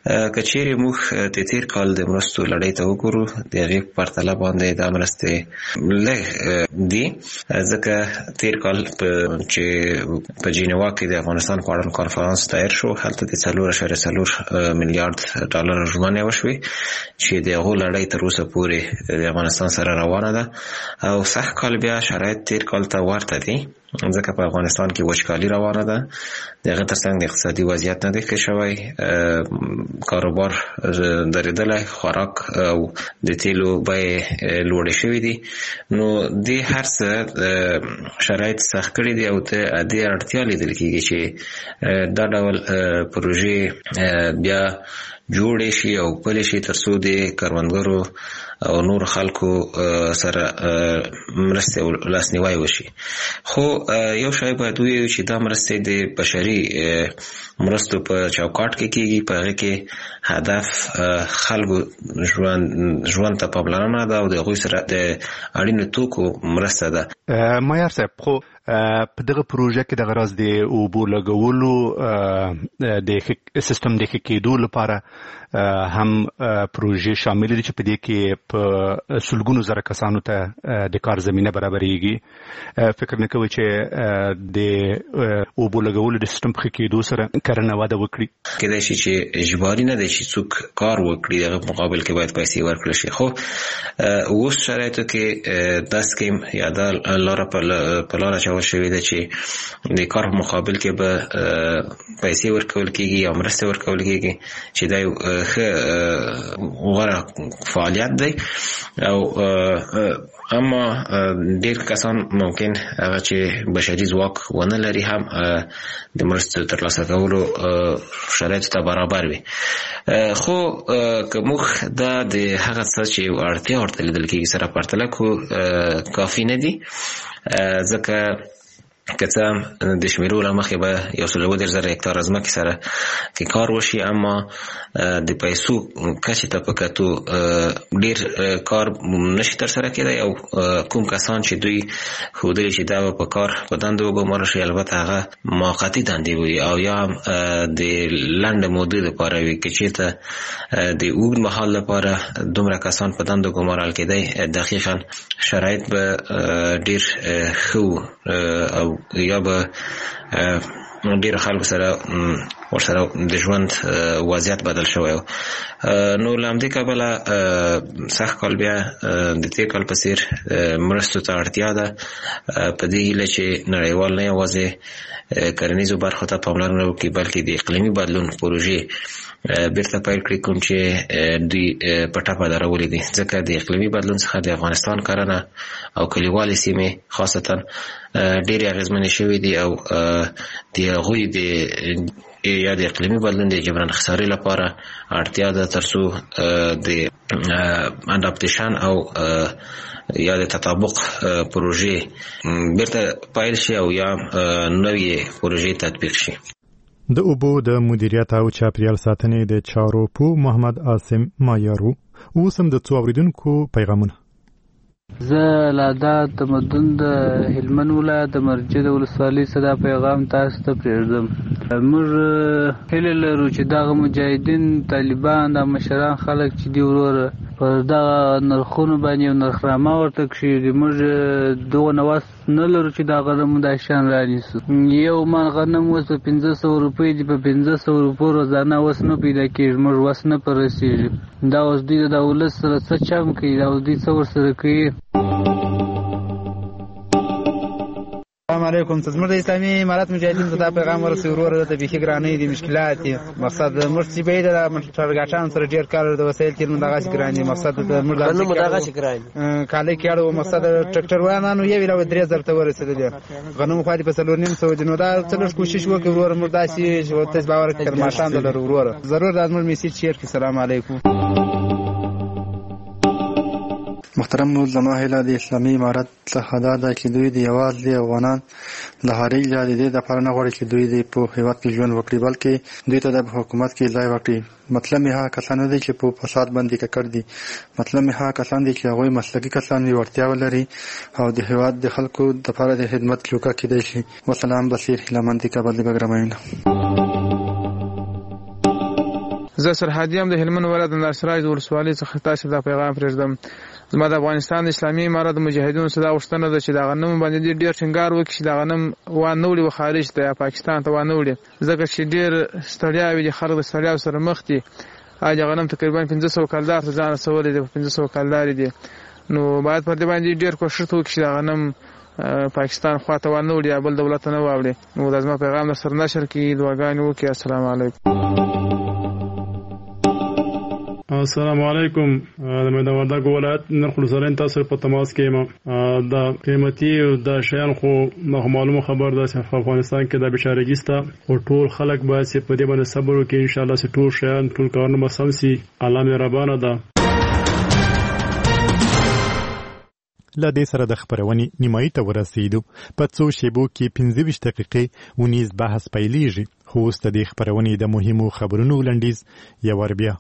کچېرې موږ د تیر کال د مرستو لړۍ ته وګورو د هغې په پرتله باندې دا مرستې لږ دي، ځکه تیر کال چې په جنیوا کې د افغانستان په اړه کانفرانس دایر شو، هلته د 4.4 میلیارډ ډالر ژمنې وشوې چې د هغو لړۍ تر اوسه پورې د افغانستان سره روانه ده او سږ کال بیا شرایط تیر کال ته ورته دي، ځکه په افغانستان کې وچکالي روانه ده، د هغې ترڅنګ د اقتصادي وضعیت نه دی ښه شوی، کاروبار درېدلی، خوراک او د تیلو بیې لوړې شوي دي. نو دې هر څه شرایط سخت کړي دي او دې اړتیا لیدل کېږي چې دا ډول پروژې بیا جوړې شي او پلې شي تر څو د کروندګرو او نور خلکو سره مرستې او لاسنیوی وشي. خو یو شی باید ووایو چې دا مرستې د بشري مرستو په چوکاټ کې کېږي، په هغې کې هدف خلکو ژوند ته پاملرنه ده او د هغوی سره د اړینو توکو مرسته ده. مایار صاحب، خو په دغه پروژه کې دغه راز د اوبو لګولو د سیستم د ښه کېدو لپاره هم پروژې شامل دي چې په دې کې په سلګونو زره کسانو ته د کار زمینه برابرېږي. فکر نه کوئ چې د اوبو لګولو د سیستم په ښه کېدو سره کرنه وده وکړي؟ کېدای شي چې اجباري نه دی چې څوک کار وکړي، دغه مقابل کې باید پیسې ورکړل شي. خو اوس شرایطو کې دا سکیم یا دا لاره په لاره اچول شوې ده چې د کار په مقابل کې به پیسې ورکول کېږي یا مرستې ورکول کېږي، چې دا یو ښه غوره فعالیت دی. او اما ډېر کسان ممکن هغه چې بشري ځواک ونه لري هم د مرستو ترلاسه کولو شرایطو ته برابر وي. خو که موږ دا د هغه څه چې اړتیا ورته لیدل کېږي سره پرتله کړو کافي نه دي، ځکه که څه هم د شمیرو له مخې به 1.2 هکتاره ځمکې سره کې کار وشي، اما د پیسو کچې ته په کتو ډېر کار نشي ترسره کېدی او کوم کسان چې دوی ښودلي چې دا به په کار په دندو وګمارل شي، البته هغه موقتي دندې وي او یا هم د لنډه مودې دپاره وي. که چېرته د اوږد مهال لپاره دومره کسان په دندو ګمارل کېدی، دقیقا شرایط به ډېر ښه او یا به ډېر خلکو سره ورسره د ژوند وضعیت بدل شوی و. نو له همدې کبله سږ کال بیا د تېر کال په څېر مرستو ته اړتیا ده، په دې هیله چې نړیوال نه یوازې کرنیزو برخو ته پاملرنه وکړي بلکې د اقلیمي بدلون پروژې بیرته پیل کړي، کوم چې دوی په ټپه درولې دي. ځکه د اقلیمي بدلون څخه د افغانستان کرنه او کلیوالې سیمې خاصتا ډېرې اغېزمنې شوې دي او د هغوی د یا د اقلیمي بدلون د جبران خسارې لپاره اړتیا ده تر څو د اډاپټیشن او یا د تطابق پروژې بیرته پیل شي او یا نوې پروژې تطبیق شي. د اوبو د مدیریت او چاپیریال ساتنې د چارو پوه محمد عاصم مایارو اوس هم د څو اوریدونکو پیغامونه. زه لا دا تمدن د هلمند ولایت د مرجد ولسوالۍ څخه دا پیغام تاسو ته پرېږدم. موږ هیله لرو چې دغه مجاهدین طالبان د مشران خلک چې دی وروره پر دغه نرخونو باندې یو نرخنامه ورته کښېږدي. موږ دغه وس نه لرو چې دا غنم دا شان رانیسو. یو من غنم اوس په 500 روپۍ دی، په 500 روپو روزانه اوس نه پیدا کېږي، موږ وس نه پر رسېږي. دا اوس دوی د ولس سره څه چم کوي، دا اوس دوی څه ورسره کوي. السلام علیکم. زموږ د اسلامي امارت مجاهدین ته دا پیغام ورسوي وروره د بیخي ګرانۍ دي مشکلات دي. مقصد موږ چې به د ټرګاټان سره ډېر کار د وسایل کې دغه ګران دي. مقصد د موږ دغه ګران کاله کې اړو مقصد ټریکټر وانانو یو ویل 3000 ته ورسېدل. غنم خو دې په 4.5 دي. نو دا څلور کوشش وکړو وروره موږ داسې او تاسو باور کړئ ماشان دلر وروره ضرور د موږ میسج شیر کړئ. السلام علیکم. محترم علما هله د اسلامي امارت څخه دا ده چې دوی د یوازې افغانان د خارج له دې د پاره نه غواړي چې دوی د په هیواد کې ژوند وکړي، بلکې دوی ته د حکومت کې ځای ورکړي. مطلب یې هغه کسان نه دي چې په فساد باندې ککړ دي، مطلب یې هغه کسان دي چې هغوی مسلکي کسان وي، وړتیا ولري او د هیواد د خلکو دپاره د خدمت جوګه کېدی شي. وسلام. بصیر هیلمند کابل د بګرامینه. زه سرحدي هم د هلمند ولایت د نارسراج ولسوالۍ څخه تاسو دا پیغام پرېږدم. زما د افغانستان د اسلامي امارت د مجاهدینو څخه دا غوښتنه ده چې دا غنم باندې ډېر ټینګار وکړي چې دا غنم وانه وړي خارج ته یا پاکستان ته وانه وړي، ځکه چې ډېر ستړیا وي، خلک د ستړیا سره مخ دي. دا غنم تقریبا 1500 کلدار ته ځان رسولی دی، 1500 کلدار دي. نو باید پر دې باندې ډېر کوشش وکړي چې دا غنم پاکستان خواته وانه وړي یا بل دولت نه واوړي. نو دا زما پیغام در سره نشر کړي، دعاګانې وکړي. السلام علیکم. السلام علیکم. د وردګ ولایت نرخ سرین تاسو په تماس کې ما د قیمتي د شیان خو معلومه خبر ده چې افغانستان کې د بشارګیستا او ټول خلک باید په دې باندې صبر وکړي. ان شاء الله چې ټول شیان ټول کارونه مسم سي. الله مهربانه ده. لا دې سره د خبرونې نیمایي ته ورسېدو. په څو شیبو کې 25 دقیقې ونیز بحث پیلېږي. خو اوس د دې خبرونې د مهمو خبرونو لنډیز یو ور بیا.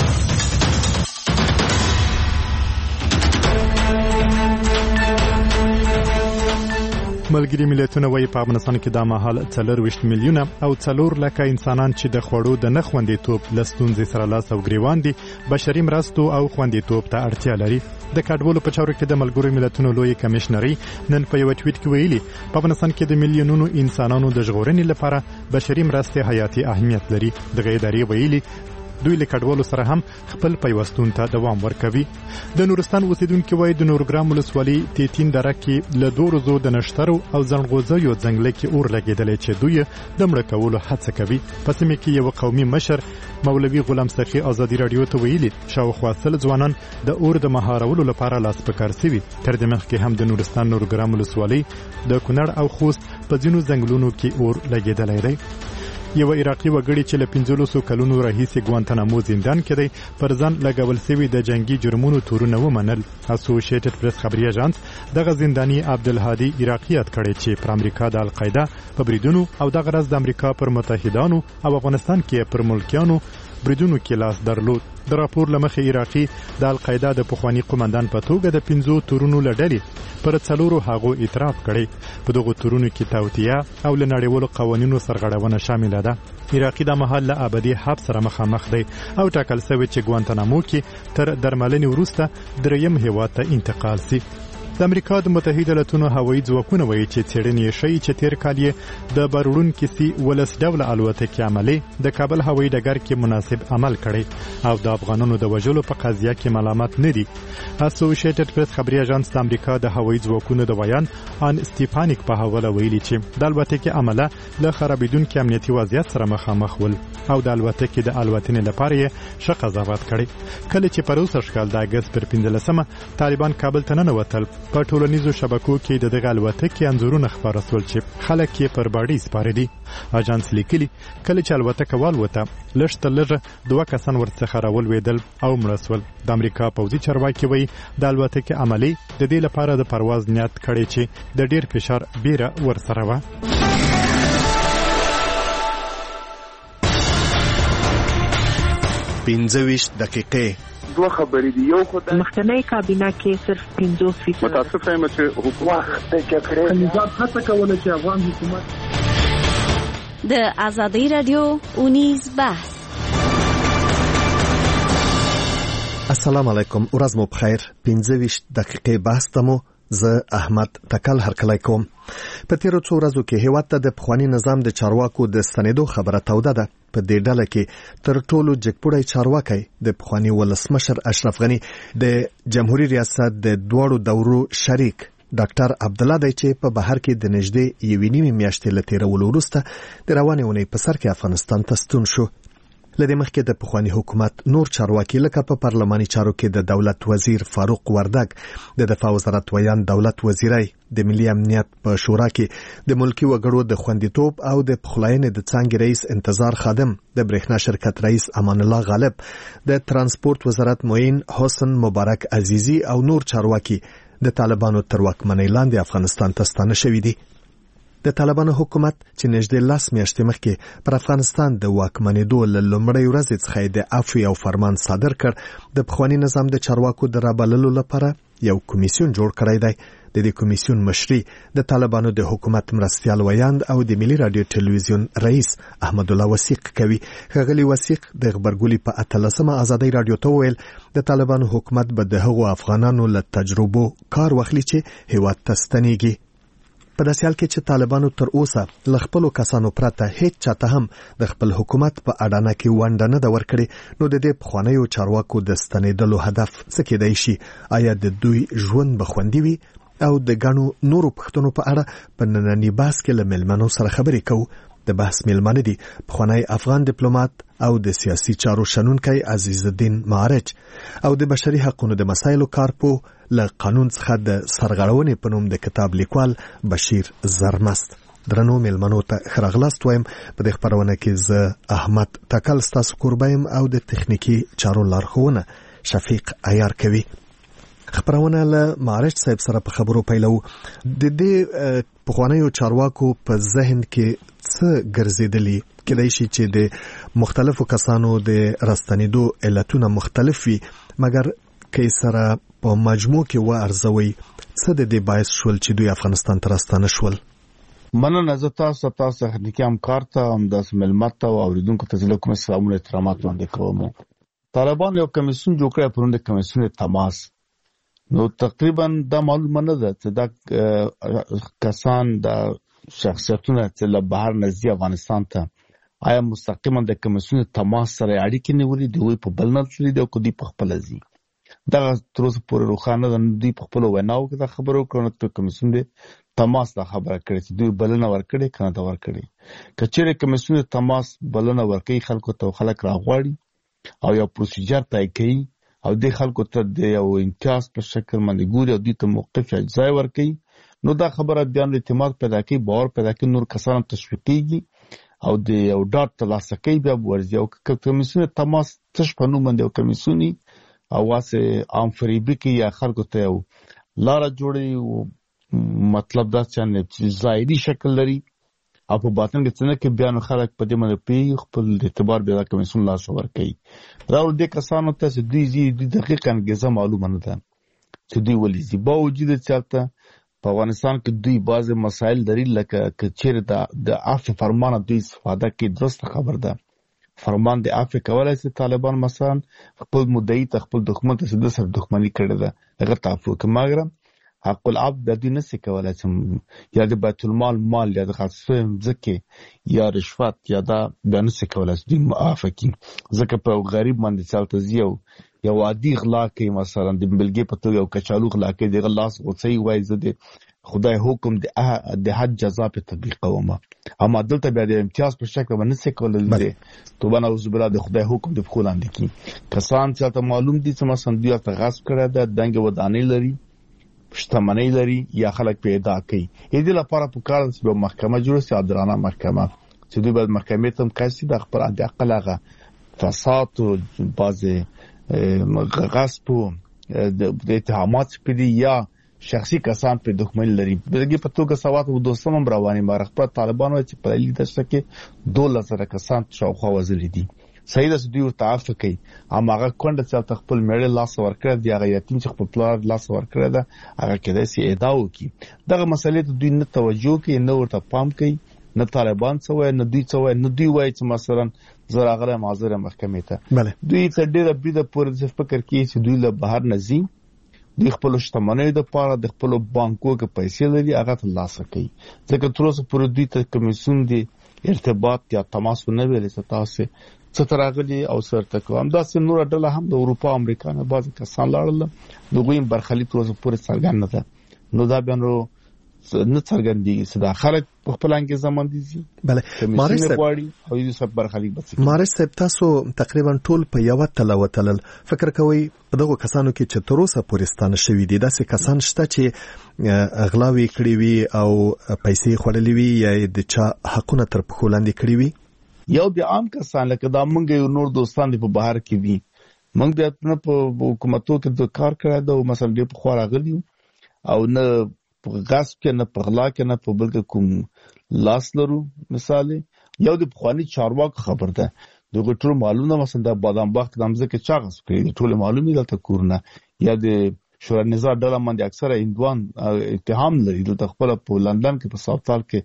ملګری ملتونه وایي په افغانستان کې د مهال 24 میلیونه او 4 لکه انسانان چې د خوړو د نه خوندیتوب له ستونزې سره لاس او ګریوان دي بشري مرستو او خوندیتوب ته اړتیا لري. د کډوالو په چارو کې د ملګرو ملتونو لوی کمشنري نن په یو ټویټ کې ویلي په افغانستان کې د میلیونونو انسانانو د ژغورنې لپاره بشري مرستې حیاتي اهمیت لري. دغه ادارې ویلي دوی له کډوالو سره هم خپل پیوستون ته دوام ورکوي. د نورستان اوسیدونکو وایي د نورګرام ولسوالۍ تیتین دره کې له 2 ورځو د نشترو او زنغوزیو ځنګل کې اور لګېدلی چې دوی د مړه کولو هڅه کوي. په سیمه کې یو قومي مشر مولوي غلام سخي ازادي رادیو ته ویلي شاوخوا 100 ځوانان د اور د مهارولو لپاره لاس په کار سوي. تر دې مخکې هم د نورستان نورګرام ولسوالۍ د کونړ او خوست په ځینو ځنګلونو کې اور لګېدلی دی. یو عراقي وګړي چې له 1500 کلونو راهیسې ګوانتانامو زندان کې دی پر ځان لګول شوی د جنگي جرمونو تورونه ومنل. اسوسییټډ پریس خبري اژانس دغه زنداني عبدالهادي عراقیات کړي چې پر امریکا د القاعده په بریدونو او د غرض د امریکا پر متحدانو او افغانستان کې پر ملکیانو بریدونو کې لاس درلود. د راپور لمخې عراقي د القاعده د پخوانی قومندان په توګه د 15 تورونو لړلې پر 4 هغو اعتراف کړي. په دغه تورونو کې توطیه او له نړیوالو قوانینو سرغړونه شامل ده. عراقي د محل له ابدي حبس سره مخامخ دی او ټاکل شوی چې ګوانتانامو کې تر درملنې وروسته دریم هیواد ته انتقال شي. د امریکا د متحده ایالاتونو هوایي ځواکونه وایي چې څېړنې ښیي چې تیر کال یې د بارولونکي سي ولس ډوله الوتکې عملې د کابل هوایي ډګر کې مناسب عمل کړی او د افغانانو د وژلو په قضیه کې ملامت نه دي. اسوسییټډ پریس خبري اژانس د امریکا د هوایي ځواکونو د بیان ان سټیفانیک په حواله ویلي چې د الوتکې عمله له خرابېدونکي امنیتي وضعیت سره مخامخ ول او د الوتکې د الوتنې لپاره یې ښه قضاوت کړی. کله چې په 2000 د اګست پر 15 طالبان کابل ته ننوتل په ټولنیزو شبکو کې د دغه الوتکې انځورونه خپاره شول چې خلک یې پر باډي سپاره دي. اژانس لیکلي کله چې الوتکه والوته لږ تر لږه 2 کسان ورڅخه راولوېدل او مړه شول. د امریکا پوځي چارواکي وایي د الوتکې عملې د دې لپاره د پرواز نیت کړی چې د ډیر فشار بیره ورسره وه. 25 دقیقې دوه خبرې دي. یو خو د مخکنی کابینه کې صرف 50% متاسفه یم چې حکومت د جګړې نظام هڅه کوله چې افغان حکومت د آزادۍ رادیو اونیز بحث. السلام علیکم، ورځ مو بخیر. 25 دقیقې بحث تمو زه احمد تکل هرکلی کوم. په تیرو څو ورځو کې هیواد ته د پخوانی نظام د چارواکو د ستنېدو خبره توده ده. په دې ډله کې تر ټولو جګپوړی چارواکی د پخوانی ولسمشر اشرف غنی د جمهوریت ریاست د دوړو دورو شریک ډاکټر عبدالله دی چې په بهر کې د نږدې 1.5 میاشتې له تیرولو وروسته د روانې اونۍ په سر کې افغانستان ته ستون شو. لدې مخکې د پخوانی حکومت نور چارواکي لکه په پارلماني چارو کې د دولت وزیر فاروق وردګ، د دفاع وزارت ویان دولت وزیرای، د ملي امنیت په شورا کې د ملکی وګړو د خوندیتوب او د پخلاینې د څانګې رئیس انتظار خادم، د برېښنا شرکت رئیس امان الله غالب، د ترانسپورت وزارت معین حسن مبارک عزیزی او نور چارواکي د طالبانو تر واکمنۍ لاندې افغانستان ته ستانه شوي دي. د طالبانو حکومت چې نږدې 10 میاشتې مخکې پر افغانستان د واکمنېدو له لومړۍ ورځې څخه د عفو او فرمان صادر کړ، د پخوانی نظام د چارواکو د رابللو لپاره یو کمیسیون جوړ کړی دی. د دې کمیسیون مشري د طالبانو د حکومت مرستیال ویاند او د ملي رادیو ټلویزیون رئیس احمد الله وثیق کوي. ښاغلي وثیق د غبرګولي په 18مه ازادۍ رادیو ته وویل د طالبانو حکومت به د هغو افغانانو له تجربو کار واخلي چې هیواد ته ستنېږي. په داسې حال کې چې طالبانو تر اوسه له خپلو کسانو پرته هیڅ چاته هم د خپل حکومت په اډانه کې ونډه نه ده ورکړې، نو د دې پخوانیو چارواکو د ستنېدلو هدف څه کېدای شي؟ آیا د دوی ژوند به خوندي وي؟ او د ګڼو نورو پوښتنو په اړه په ننني بحث کې له مېلمنو سره خبرې کوو. د بحث مېلمانه دي پخوانی افغان ډیپلوماټ او د سیاسي چارو شنونکی عزیز الدین معرج او د بشري حقوقو د مسایلو کارپو له قانون څخه د سرغړونې په نوم د کتاب لیکوال بشیر زرمست. درنو مېلمنو ته ښه راغلاست وایم. په دې خپرونه کې زه احمد تکل ستاسو کوربه یم او د تخنیکي چارو لارښوونه شفیق عیار کوي. خبرونه له معرج صاحب سره په خبرو پیلو. د دې پخوانیو چارواکو په ذهن کې څه ګرځېدلی کېدای شي چې د مختلفو کسانو د راستنېدو علتونه مختلف وي، مګر که سره په مجموع کې وارزوي څه د دې باعث شول چې دوی افغانستان ته راستانه شول؟ مننه. زه تاسو تخنیکي همکار ته همداسې مېلمه ته او اورېدونکو ته زه کوم سلامونه احترامات وړاندې کوم. طالبان یو کمیسیون جوړ کړی پرون د کمیسیون تماس، نو تقریبا دا معلومه نه ده چې دا کسان د شخصیتونه چې له بهر نه ځي افغانستان ته آیا مستقیما د کمیسیون تماس سره اړیکې نیولې دي، دوی په بل نه تللي دي او که دوی په خپله ځي؟ دغه تر اوسه پورې روښانه ده. دوی په خپلو ویناوو کې دا خبره وکړه، نو کمیسیون د تماس دا خبره کړې چې دوی بلنه ورکړې که نه ده ورکړې. که چېرې کمیسیون د تماس بلنه ورکوي خلکو ته، خلک راغواړي او یو پروسیجر طی کوي او دې خلکو ته د یو امتیاز په شکل باندې ګوري او دوی ته موقف یا ځای ورکوي، نو دا خبره بیا اعتماد پیدا کوي، باور پیدا کوي، نور کسان تشویقېږي او د یو ډاډ ترلاسه کوي بیا ورځي. او که کمیسیون تماس تش په نوم باندې یو کمیسیون او واسه عام فریبي کې یا خلکو ته یو لاره جوړوي، مطلب دا چې ظاهري شکل لري او په باطن کې څنګه کې بیان خلک په دې باندې پی خپل اعتبار بیا کمیسیون لاس ورکوي. راول دې کسانو ته چې دوی دقیقاً انګیزه معلومه نه ده چې دوی ولې ځي. باوجود چې په افغانستان کې دوی بعض مسایل لري، لکه که چیرې د عفو فرمان دوی استفاده کوي، درسته خبر ده. فرمان د عفو کولای شي طالبان مثلا خپل مدعي ته خپل دښمن ته د سر دښمني کړې ده هغه ته عفو کوي، مګر حق العبد د دوی نشي کولای چې یا د بیت المال مال یا د خاصه ځکه یا رشوت یا دا د نشي کولای چې دوی معاف کړي. ځکه په غریب باندې چالت زیو یو عادي غلا کوي، مثلا د بلګې په توګه یو کچالو غلا کوي، د غلاس غوڅي وای زه د خدای حکم د حد جزا په تطبیق کوم، اما دلته بیا د امتیاز په شکل باندې څه کولل دي توبه نعوذ بالله د خدای حکم د خلاندې کی کسان چې ته معلوم دي چې مثلا دوی ته غصب کړی ده، دنګ ودانۍ لري، شتمنۍ لري یا خلک پیدا کوي. دې لپاره په کار چې به محکمه جوړه شي، عادلانه محکمه چې دوی باید محکمې ته کاسي د خبر د عقل هغه فساد او بعض غصب د اتهامات په دي یا شخصي کسان په دښمن لري. دغه په توګه سوات او دوستم رواني مارخ طالبانو چې په لیدل شکه 2000 کسان شاوخوا وزل دي. صحیح ده چې دوی تعافي کوي، اما هغه کونډه چې خپل میړه لاس ورکړ دی، هغه یتیم چې خپل پلار لاس ورکړ ده، هغه کېدای شي ادا وکړي. دغه مسلې ته دوی نه توجه کوي، نه ورته پام کوي، نه طالبان څه وایي، نه دوی څه وایي، نه دوی وایي چې مثلا زه راغلی معذره محکمې ته. دوی ته ډېره بریده پورې فکر کوي چې دوی له بهر نه ځي، دوی خپل شتمنۍ دپاره د خپلو بانکو کې پیسې لري، هغه ترلاسه کوي. ځکه تر اوسه پورې دوی ته کمیسیون د ارتباط یا تماس ونه ویلې چې تاسې څه ته راغلي او څه ورته کوي. همداسې نوره ډله هم د اروپا او امریکا نه بعضې کسان لاړل، د هغوی برخلیک تر اوسه پورې څرګند نه ده. نو دا بیا نو نه څرګندېږي چې دا خلک په خپل انګېزه باندې ځي، کمیسیون غواړي او دوی سب برخلیک به څه کوي. مارش صاحب، تاسو تقریبا ټول په یوه تله وتلل، فکر کوئ په دغو کسانو کې چې تر اوسه پورې ستانه شوي دي داسې کسان شته چې غلاوې کړي وي او پیسې خوړلې وي یا د چا حقونه تر پښو لاندې کړي وي؟ یو د عام کسان لکه دا موږ یو نور دوستان دي په بهر کې دي، موږ بیا نه په حکومتو کې د کار کړی ده، مثلا ډېر پخوا راغلي او نه په غصب کې نه په غلا کې نه په بل کې کوم لاس لرو. مثال یو د پخواني چارواکو خبر ده، دغه ټول معلومه مثلا د بادام باغ د مځکې چا غصب کړي، ټول معلومي دلته کورونه، یا د شورا نظام ډله باندې اکثره هندوان اتهام لري. دلته خپل په لندن کې په ساوثال کې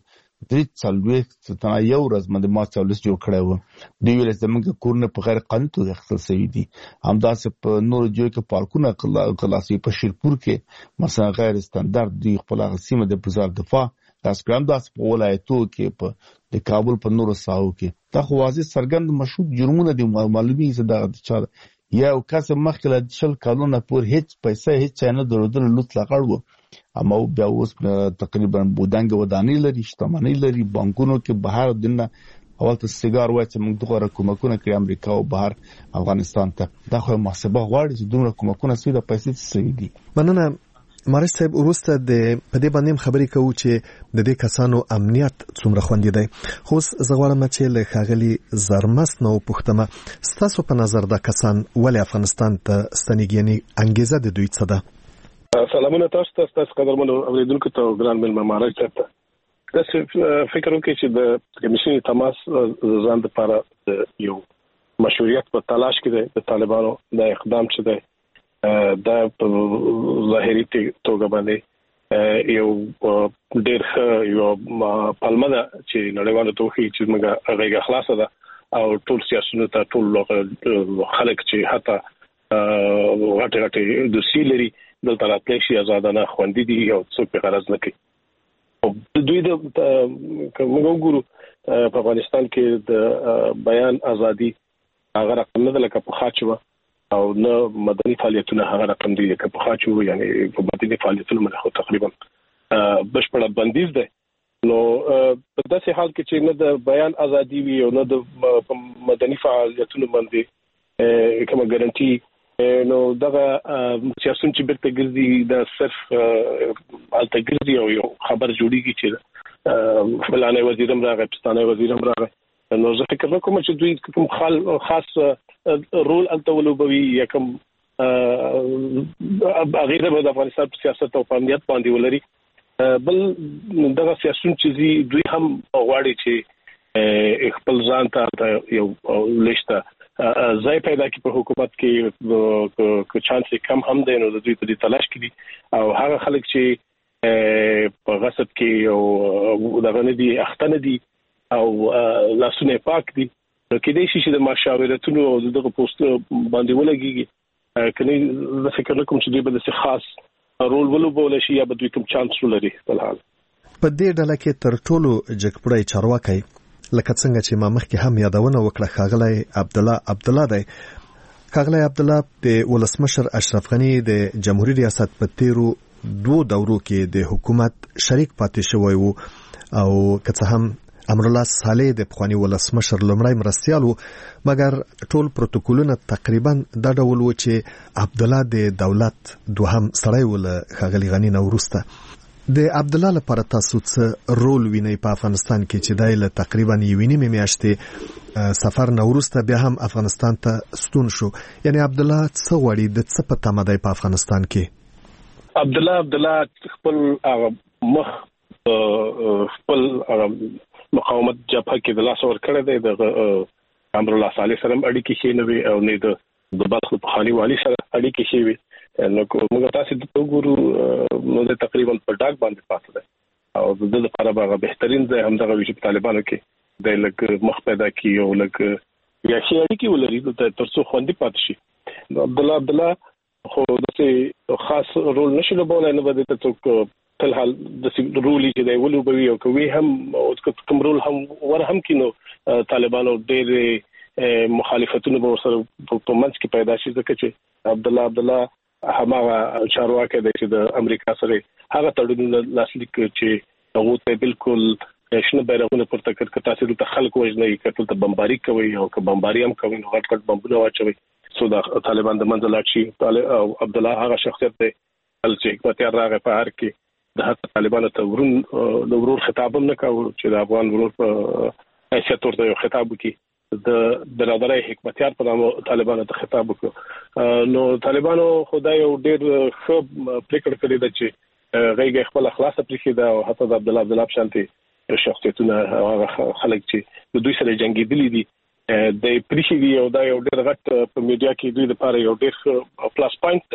3 تنه یو ورځ باندې ما چالش جوړ کړی و. دوی ویل زموږ کورونه په غیر قانوني توګه اخیستل شوي دي. همداسې په نورو ځایو کې پارکونه خلاصوي. په شیرپور کې مثلا غیر استاندارد دوی خپل هغه سیمه د وزارت دفاع داسې کړي. همداسې په ولایتو کې د کابل په نورو ساحو کې دا خو واضح څرګند مشهود جرمونه دي. معلومیږي چې دا چا یا یو کس مخکې له 20 کلونو پورې هیڅ پیسې هیڅ چا نه درلودل، لوټ لغړ و. اما بیا اوس تقریبا بودانګ ودانۍ لري، شتمنۍ لري، بانکونو کې بهر دنه اول ته سیګار وای چې موږ دغه کومکونه کړی امریکا او بهر افغانستان ته. دا خو محاسبه غواړي چې دومره کومکونه سوي د پیسې څه دي. مننه مارش صاحب. وروسته د په دې باندې خبرې کوو چې د دې کسانو امنیت څومره خوندي دی. خو زه غواړم چې له ښاغلي زرمست نو پوښتمه ستاسو په نظر دا کسان ولې افغانستان ته ستنېږي، یعنې انګیزه د دوی څه ده؟ سلامونه تاسو ته، تاسو قدرمنو اوریدونکو ته ګران مېلمه مارش صاحب ته. تاسو فکر وکړئ چې د کمیسیون تماس ځان لپاره یو مشروعیت په تلاش کې دی. د طالبانو د اقدام چې دی دا په ظاهري توګه باندې یو ډېر یو پلمه ده چې نړیوالو ته وښیي چې موږ هغه خلاصه ده او ټول سیاسيونو ته ټول خلک چې حتی غټه دوسي لري دلته راتللی شي آزادانه خوندي دي او څوک په غرض نه کوي. دوی د موږ وګورو په افغانستان کې د بیان ازادي هغه رقم نه لکه په خاچوه او نه مدني فعالیتونه هغه رقم دي که په خاچو، یعنی په مدني فعالیتونو باندې خو تقریبا بشپړه بندیز ده. نو په داسې حال کې چې نه د بیان ازادي وي او نه د مدني فعالیتونو باندې کومه ګارانټي، نو دغه سیاسيون چې بیرته ګرځي دا صرف الته ګرځي او یو خبر جوړیږي چې فلانه وزیرم راغی، پښتانه وزیرم راغی. نو زه فکر کوم چې دوی کوم خاص رول الته ولوبوي یا کوم غیر د افغانستان په سیاست او امنیت باندې ولري. بل دغه سیاسيون چې دوی هم غواړي چې خپل ځان ته یو لښته ځای پیدا کړي په حکومت کې، که چانس کم هم دی نو د دوی په دې تلاش کې دي. او هغه خلک چې په غصب کې او دغه نه دي اخته نه دي او لاسونه پاک دي، نو کېدای شي چې د مشاورتونو او دغه پوسټ باندې ولګيږي. کني زه فکر کوم چې دوی به د خاص رول ولوبول شي یا به دوی کوم چانس ولري. بلحال په دې ډله کې تر ټولو جګپړی چارواکي لکه څنګه چې ما مخکې هم یادونه وکړه ښاغلی عبدالله دی. ښاغلی عبدالله د ولسمشر اشرف غني د جمهوریت ریاست په تیرو 2 دورو کې د حکومت شریک پاتې شوی وو او که څه هم امرالله صالح د پخوانی ولسمشر لومړی مرستیال وو، مګر ټول پروتوکولونه تقریبا دا ډول و چې عبدالله د دولت دوهم سړی و له ښاغلي غني نه وروسته. د عبدالله لپاره تاسو څه رول وینئ په افغانستان کې چې دی له تقریبا 1.5 میاشتې سفر نه وروسته بیا هم افغانستان ته ستون شو؟ یعنی عبدالله څه غواړي، د څه په تمه دی په افغانستان کې؟ عبدالله خپل مخ خپل مقاومت جبهه کې د لاس ور کړی دی. د امرالله صالح سره اړیکې ښې نه وي او نه د بلخ په خالي والي سره اړیکې ښې وي. نو موږ تاسو د وګورو نو د تقریبا په ډاګ باندې پاتې ده او د دې لپاره به بهترین ځای همدغه وي چې طالبانو کې د لګ مخ پیدا کی او لګ یا شي اړیکې ولري ترڅو خوندي پاتې شي. عبدالله خو د خاص رول نشي لوبولای، نه بده ته تل حال د رولي چې دی ولوبوي او کوي هم کوم رول هم ور هم کینو طالبانو ډېر مخالفتونه به سره په منځ کې پیدا شي، ځکه چې عبدالله هماغه چارواکي دی چې د امریکا سره هغه تړونونه لاسلیک چې هغه ته بالکل شنه بیرغونه پورته کړ، که تاسو د خلکو وژنې کتل ته بمباري کوي او که بمباري هم کوي نو غټ بمبونه واچوي سو د طالبان د منځ لاړ شي. عبدالله هغه شخصیت دی چې حکومت راغی په هر کې د طالبانو ته ورور خطاب هم نه کاوه چې د افغان ورور په حیثیت ورته یو خطاب وکړي. د برادرۍ حکمتیار په نامه طالبانو ته خطاب وکړ. نو طالبانو خدای یو ډېر ښه پریکړه کړې ده چې غیږه خپل خلاصه پریښې ده او حتی د عبدالله شانتي شخصیتونه هغه خلک چې د دوی سره جنگیدلي دي د پریښې دي او دا یو ډېر غټ په میډیا کې دوی لپاره یو ډېر پلاس پوینټ دی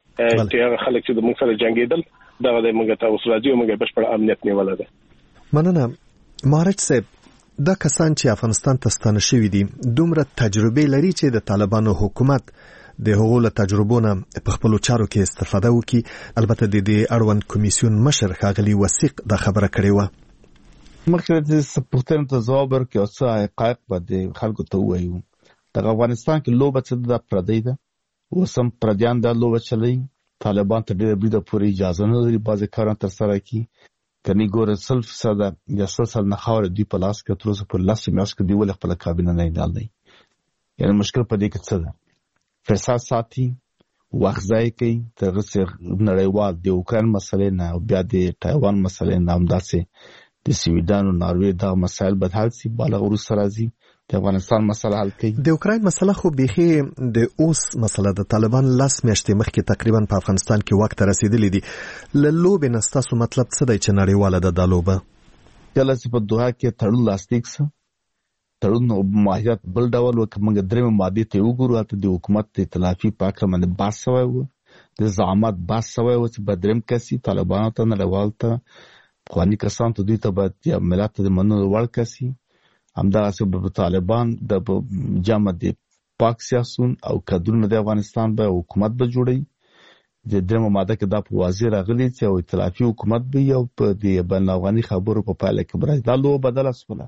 چې هغه خلک چې د موږ سره جنگیدل دا د موږ ته اوس راځي او موږ بشپړ امنیت نیول ده. مننه مارچ صاحب. دا کسان چې افغانستان ته ستانه شوي دي دومره تجربه لري چې د طالبانو حکومت د هغو له تجربو نه په خپلو چارو کې استفاده وکړي. البته د دې اړوند کمیسیون مشر ښاغلي وثیق دا خبره کړې وه. مخکې د پوښتنې ته ځواب ورکړي او څه حقایق به د خلکو ته ووایو. د افغانستان کې لوبه څه ده؟ پردی ده. اوس هم پردیان دا لوبه چلوي. طالبان ته ډېره بریده پورې اجازه نه لري بعضې کارونه ترسره کړي. کني ګوره 100% یا 100 نه خاور دی په لاس کې تر اوسه په لاس میاس کې دی ول خپل کابینه نه ډال دی. یعنی مشکل په دې کې څه ده؟ فساد ساتي، وخت ضایع کوي. تر څو نړیوال د اوکران مسلې نه او بیا د تایوان مسلې نه هم داسې د سویډن او ناروې دا مسایل به حل شي. بالغ وروسته راځي د افغانستان مسله حل کوي. د اوکران مسله خو بيخي د اوس مسله د طالبان لاس میاشتې مخکې تقریبا په افغانستان کې وخت رسیدلې دي. له لوبې نه ستاسو مطلب څه دی چې نړیواله ده دا لوبه؟ کله چې په دوحه کې تړون لاسلیک سه تړون او ماهیت بل ډول وکړه درېمه ماده ته وګورو ته د حکومت ائتلافي پاک باندې باس شوی و د زعامت باس شوی و چې بدرم کسي طالبانو ته نړیوال ته قواني کسان ته دوی ته باید یا ملت ته منو وړ کسي همدا چې طالبان د جامع د پاک سیاسون او کډرونه د افغانستان به حکومت به جوړي. د درېمه ماده کې دا په واضح راغلي چې او ائتلافي حکومت به یو په د بین افغاني خبرو په پایله کې برای دا لو بدل اسوله.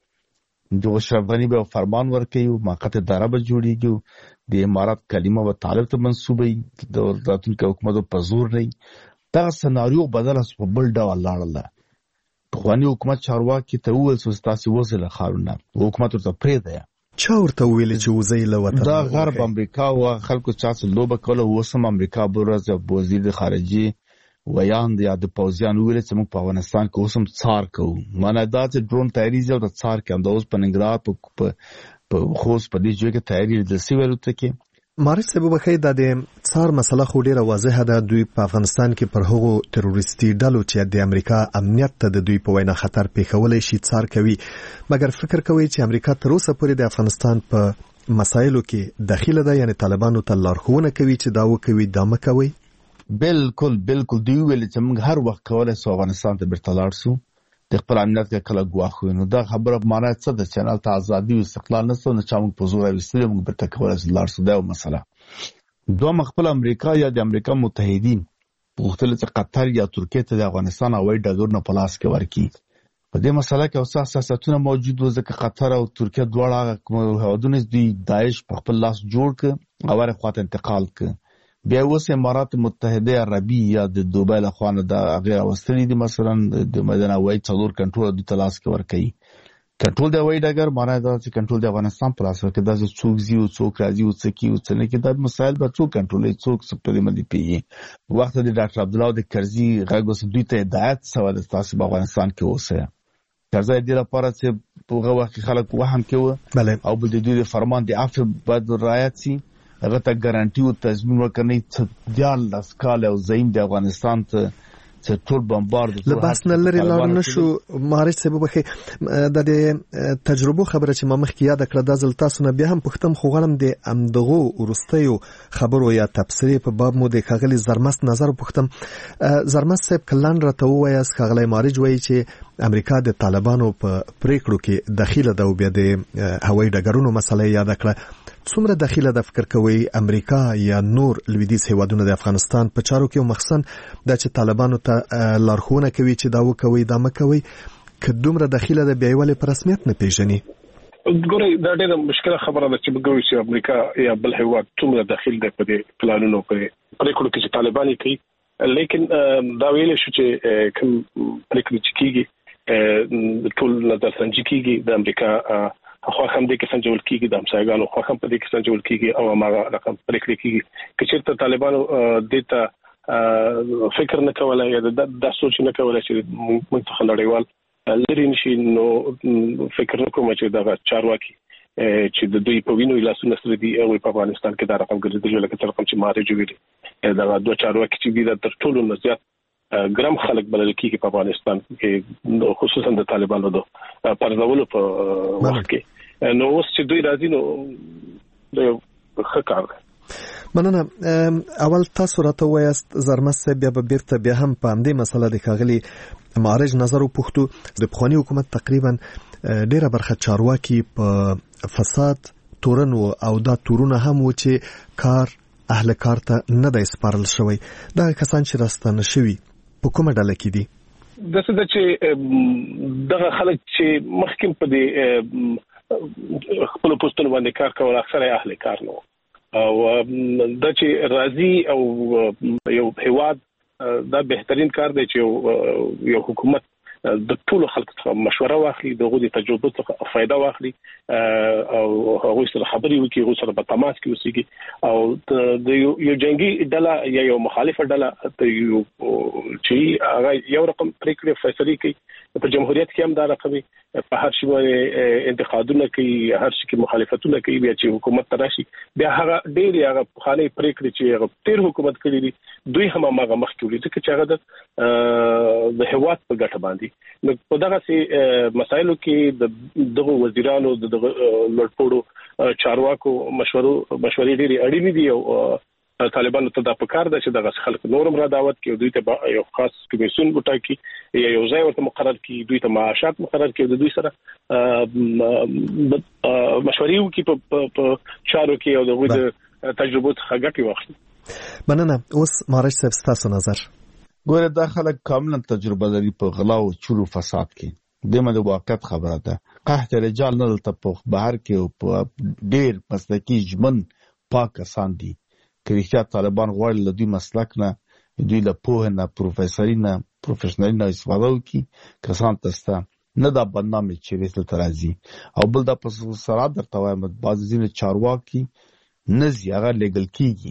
د اشرف غنی به فرمان ورکړي موقته اداره به جوړیږي. د امارات کلمه به طالب ته منسوبې د راتلونکي حکومت په زور نه دا سناریو بدل اس په بل ډول لاړل. خواني حکومت چارواکي ته وویل چې تاسو وزله خارونه حکومت ورته پرې دی. چا ورته ویل چې وزې له وطن دا غرب امریکا او خلکو چاسو لوبه کوله. وسم امریکا برز وزیر خارجي ویاند یا د پوزیان ویل چې موږ په افغانستان کې اوسم څار کوو. معنی دا چې ډرون تیاری زو د څار کې اندوز په ننګرهار په خوست په دې ځای کې تیاری د سیورو ته کې مارچ سبب خې د څار مسله خو ډیره واضحه ده. دوی په افغانستان کې پر هغو تروریستي ډلو چې د امریکا امنیت ته د دوی په وینا خطر پیښولای شي څار کوي. مګر فکر کوي چې امریکا تر اوسه پورې د افغانستان په مسایلو کې داخله ده، یعنی طالبانو ته لارښوونه کوي چې دا وکوي دا مکوي. بالکل دوی ویل چې موږ هر وخت کولای سو افغانستان ته بیرته لاړ شو د خپل امنیت کې کله ګواښو. نو دا خبره معنی څه ده؟ چینل ته ازادي او استقلال نشته نه چې موږ په زور وستل موږ بیرته کولای سو لاړ شو. دا مسله دوه خپل امریکا یا د امریکا متحدین غوښتل چې قطر یا ترکیه ته د افغانستان هوایي ډګرونه په لاس کې ورکړي. په دې مسله کې اوس اساساتونه موجود و ځکه قطر او ترکیه دواړه هیوادونه د داعش په خپل لاس جوړ ک او ورخواته انتقال ک. بیا اوس امارات متحده عربي یا د دوبۍ له خوا نه د هغه واستلې دي مثلا د مدینه وای څلور کنټرول د تلاش کې ور کوي. کنټرول د وای ډګر معنی دا چې کنټرول د افغانستان په لاس کې د څوک زیو څوک راځي او څوک یو څنګه کې د مسایل به څوک کنټرولي څوک سپټلې مدي پیي. وخت د ډاکټر عبد الله د کرزي غوښ دوی ته هدایت سوال تاسو په افغانستان کې اوسه. کرزي د لپاره چې په هغه وخت خلک وهم کوي او بل د دوی فرمان د عفو بعد رعایت سي هغه ته ګارانټي او تضمین ورکړي چې دیال لاسکاله او زعیم د افغانستان ته چې ټول بمبارد لباس نه لري لاړ نشو. مارچ سبب خې د تجربه خبره چې ما مخکې یاد کړه د ځل تاسو نه بیا هم پختم خو غلم د امدغو ورستیو خبرو یا تفسیر په باب مو د خغلی زرمست نظر پختم. زرمست صاحب کلان راته وایي خغلی مارچ وایي چې امریکا د طالبانو په پریکړو کې دخیله ده او بیا د هوایي ډګرونو مسله یاد کړه. څومره داخله د فکر کوي امریکا یا نور لویدیځ هیوادونه د افغانستان په چارو کې مخصوصا د چې طالبانو ته لارښوونه کوي چې دا وکوي دا مکوي که دومره داخله د بیاولې په رسمیت نه پیژني؟ ګورئ دا ډېره مشکله خبره ده چې وګورئ چې امریکا یا بل هیواد څومره داخل دی په دې پلانونو په پریکړو کې چې طالبان کوي. لیکن دا ویل شو چې کوم پریکړې چې کیږي ټول نظر سنجي کیږي د امریکا خو هم دې کې سنجول کیږي د همسایګانو خو هم په دې کې سنجول کیږي او هغه رقم پریکړې کیږي چې چیرته طالبانو دته فکر نه کولای یا د سوچ نه کولای چې موږ ته نړیوال لري نشي. نو فکر نه کوم چې دا چارواکي چې د دوی په وینو لاسونه سره دي او په افغانستان کې دا رقم ګرځېدل لکه تر کوم چې ماري جوړي دا دوه چارواکي چې دي تر ټولو نه زیات ګرام خلک بلل کیږي په افغانستان کې خصوصا د طالبانو د پرځولو په وخت کې. نو اوس چې دوی راځي نو د ښه کار مننه. اول تاسو راته وایاست زرمست صاحب بیا هم په همدې مسله د ښاغلي معرج نظر وپوښتو. د پخواني حکومت تقریبا ډیره برخه چارواکي په فساد تورن او دا تورونه هم و چې کار اهل کار ته نه دی سپارل شوی. دا کسان چې راستانه شوي په کومه ډله کې دي؟ د څه چې دغه خلک چې مخکې په دې خپل پوسټونو باندې کار کول اکثره اهل کار نو او د چې راضي او یو هیواد دا بهترین کار دی چې یو حکومت د ټول خلکو څخه مشوره واخلي، دغه د تجربه څخه فائدہ واخلي او هغه سره خبرې وکړي، هغه سره په تماس کې اوسېږي او د یو جنگي ډله یا یو مخالفه ډله ته یو چې هغه یو رقم پریکړه فیصله کوي. په جمهوریت کې هم دا رقمي په هر شي باندې انتقادونه کوي، هر شي کې مخالفتونه کوي. بیا چې حکومت تراشي بیا هغه ډېر هغه خانه پریکړه چې هغه تیر حکومت کړی دي دوی هم هغه مخ کې ولې چې هغه د هیواد په ګټه باندې نو په دغه سي مسایلو کې دغه وزیرانو دغه لړپوړو چارواکو مشورې ډېری اړینې دي او طالبانو ته دا پکار ده چې دغه خلک نورم را دعوت کړي، دوی ته یو خاص کمیسیون وټاکي یا یو ځای ورته مقرر کړي، دوی ته معاشات مقرر کړي، د دوی سره مشورې وکړي په چارو کې او دغه د تجربو څخه ګټه واخلي. مننه. اوس معرج صاحب ستاسو نظر؟ ګوره دا خلک کاملا تجربه لري په غلا او چورو فساد کې. دمه د واقعیت خبره ده. قحط رجال نه دلته په بهر کې او په ډیر مسلکي ژمن پاک کسان دي. که رښتیا طالبان غواړي له دوی مسلک نه، دوی له پوهه نه، پروفیسوري نه، پروفیشنالي نه استفاده وکړي، کسان تسته نه دا بدنامي چې رسل ترازي. او بل دا په سرعت درته وایم بعض ځینې چارواکي نه زی هغه لګل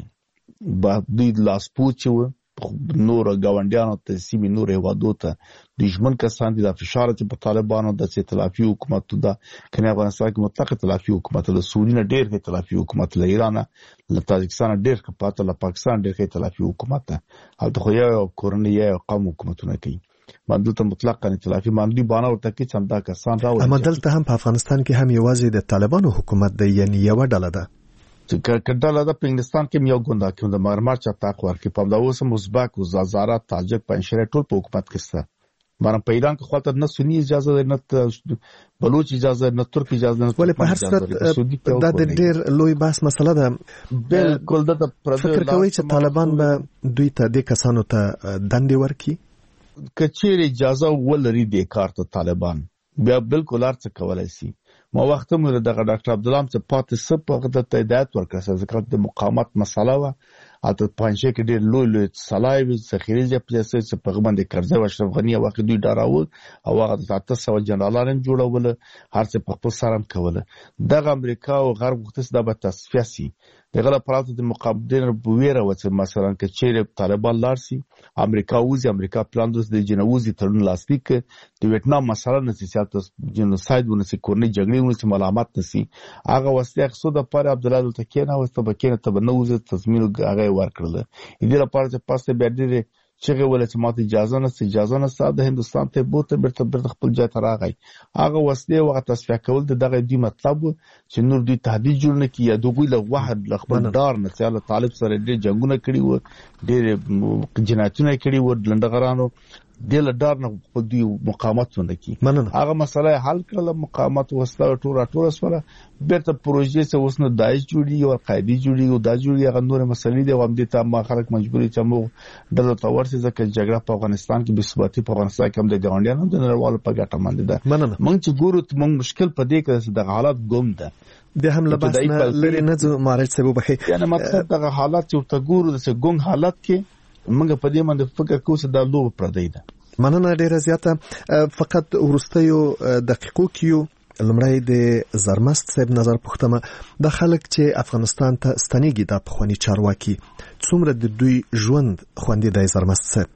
کیږي با دوی لاسپوچ و نور گاونډیانو ته سیمې نور هوادو ته دښمن کسان دي. د فشار چې په طالبانو د ائتلافي حکومت د کنه افغانستان کې مطلق ائتلافي حکومت له سعودي نه ډېر ائتلافي حکومت له ایران له تاجکستان ډېر کپاته له پاکستان ډېر ائتلافي حکومت هلته خو یو کورنۍ یو قوم حکومتونه کوي. مدلته مطلق ائتلافي باندې باندې ورته کې څنګه کسان راوړي. اما دلته هم په افغانستان کې هم یوازې د طالبانو حکومت دی، یعنی یو ډله ده چې کډاله د انګلستان کې یو ګوند کې د مرمر چټاق ورکې په دا اوس مزبک او زازاره تاجک پنځشره ټول په حکومت کې سره باندې په ایران کې خاطر نه سنی اجازه نه بلوچ اجازه نه ترک اجازه نه ولې په هر صورت دا د ډېر لوی بحث مسله ده. بالکل د فکر کوي چې طالبان به دوی ته د کسانو ته دندې ورکړي کچېر اجازه ولري د کار ته طالبان بیا بالکل ارڅ کولای شي. ما وخت مې دغه ډاکټر عبدالله څخه پاتې سپ د هدایت ورکړه ځکه د مقاومت مسله و اته پنځه کې ډېر لوی صلاحي ذخیره دي پلیسه چې په باندې قرضه و اشرف غنی وخت دوی ډاراول او هغه 700 جنرالان جوړول هر څه په خپل سرم کوله. دغه امریکا او غرب وختس د تصفیه سي دغه لپاره د مقابلین بویره و چې مثلا کې چیرې طالبان لارسي امریکا وزي امریکا پلان د جنوزي تړون لاسلیک د ویتنام مسله نه سیاست جنوساید ونسي کورنۍ جګړې ونسي ملامت نسي هغه وسته اقصد پر عبدالله تکینه وسته بکینه تبنوزه تضمین هغه ورکړل. دې لپاره چې پاسه بیا دې چې ول چې ماته اجازه نه ساده هندستان ته بوته برته خپل ځای ته راغی. هغه وسله وغه تصفیه کول دغه دی مطلب چې نور دوی تهدید جوړ نه کیه دوی له واحد خپل دار نه چې طالب سره ډېر جنگونه کړي وو، ډېر جنایتونه کړي وو، لندغرانو دل دار نه په دوی مقاومت ونکي. هغه مسله حل کړل، مقاومت وسله ټوله سره بیرته پروژې څه اوس نه دایښ جوړي او قاعده جوړي او دا جوړي هغه نور مسلې دي. هم دې ته ما خلک مجبوري چې مو دغه تور چې ځکه جګړه په افغانستان کې بثباتي په افغانستان کې هم د ګاونډیانو د نړیوالو په ګټه باندې ده. موږ چې ګورو موږ مشکل په دې کې د حالات ګم ده د هم لباس نه لري نه ځو مارج څه وبخي یعنی مطلب دغه حالات چې ته ګورو د څه ګم حالات کې موږ په دې باندې فکر کوو چې دا لوب پردی ده. مننه ډیره زیاته. فقط ورستیو دقیقو کیو لمړی د زرمست صاحب نظر پوښتمه د خلک چې افغانستان ته ستنېږي د پخوانی چارواکي څومره د دوی ژوند خوندې د زرمست صاحب؟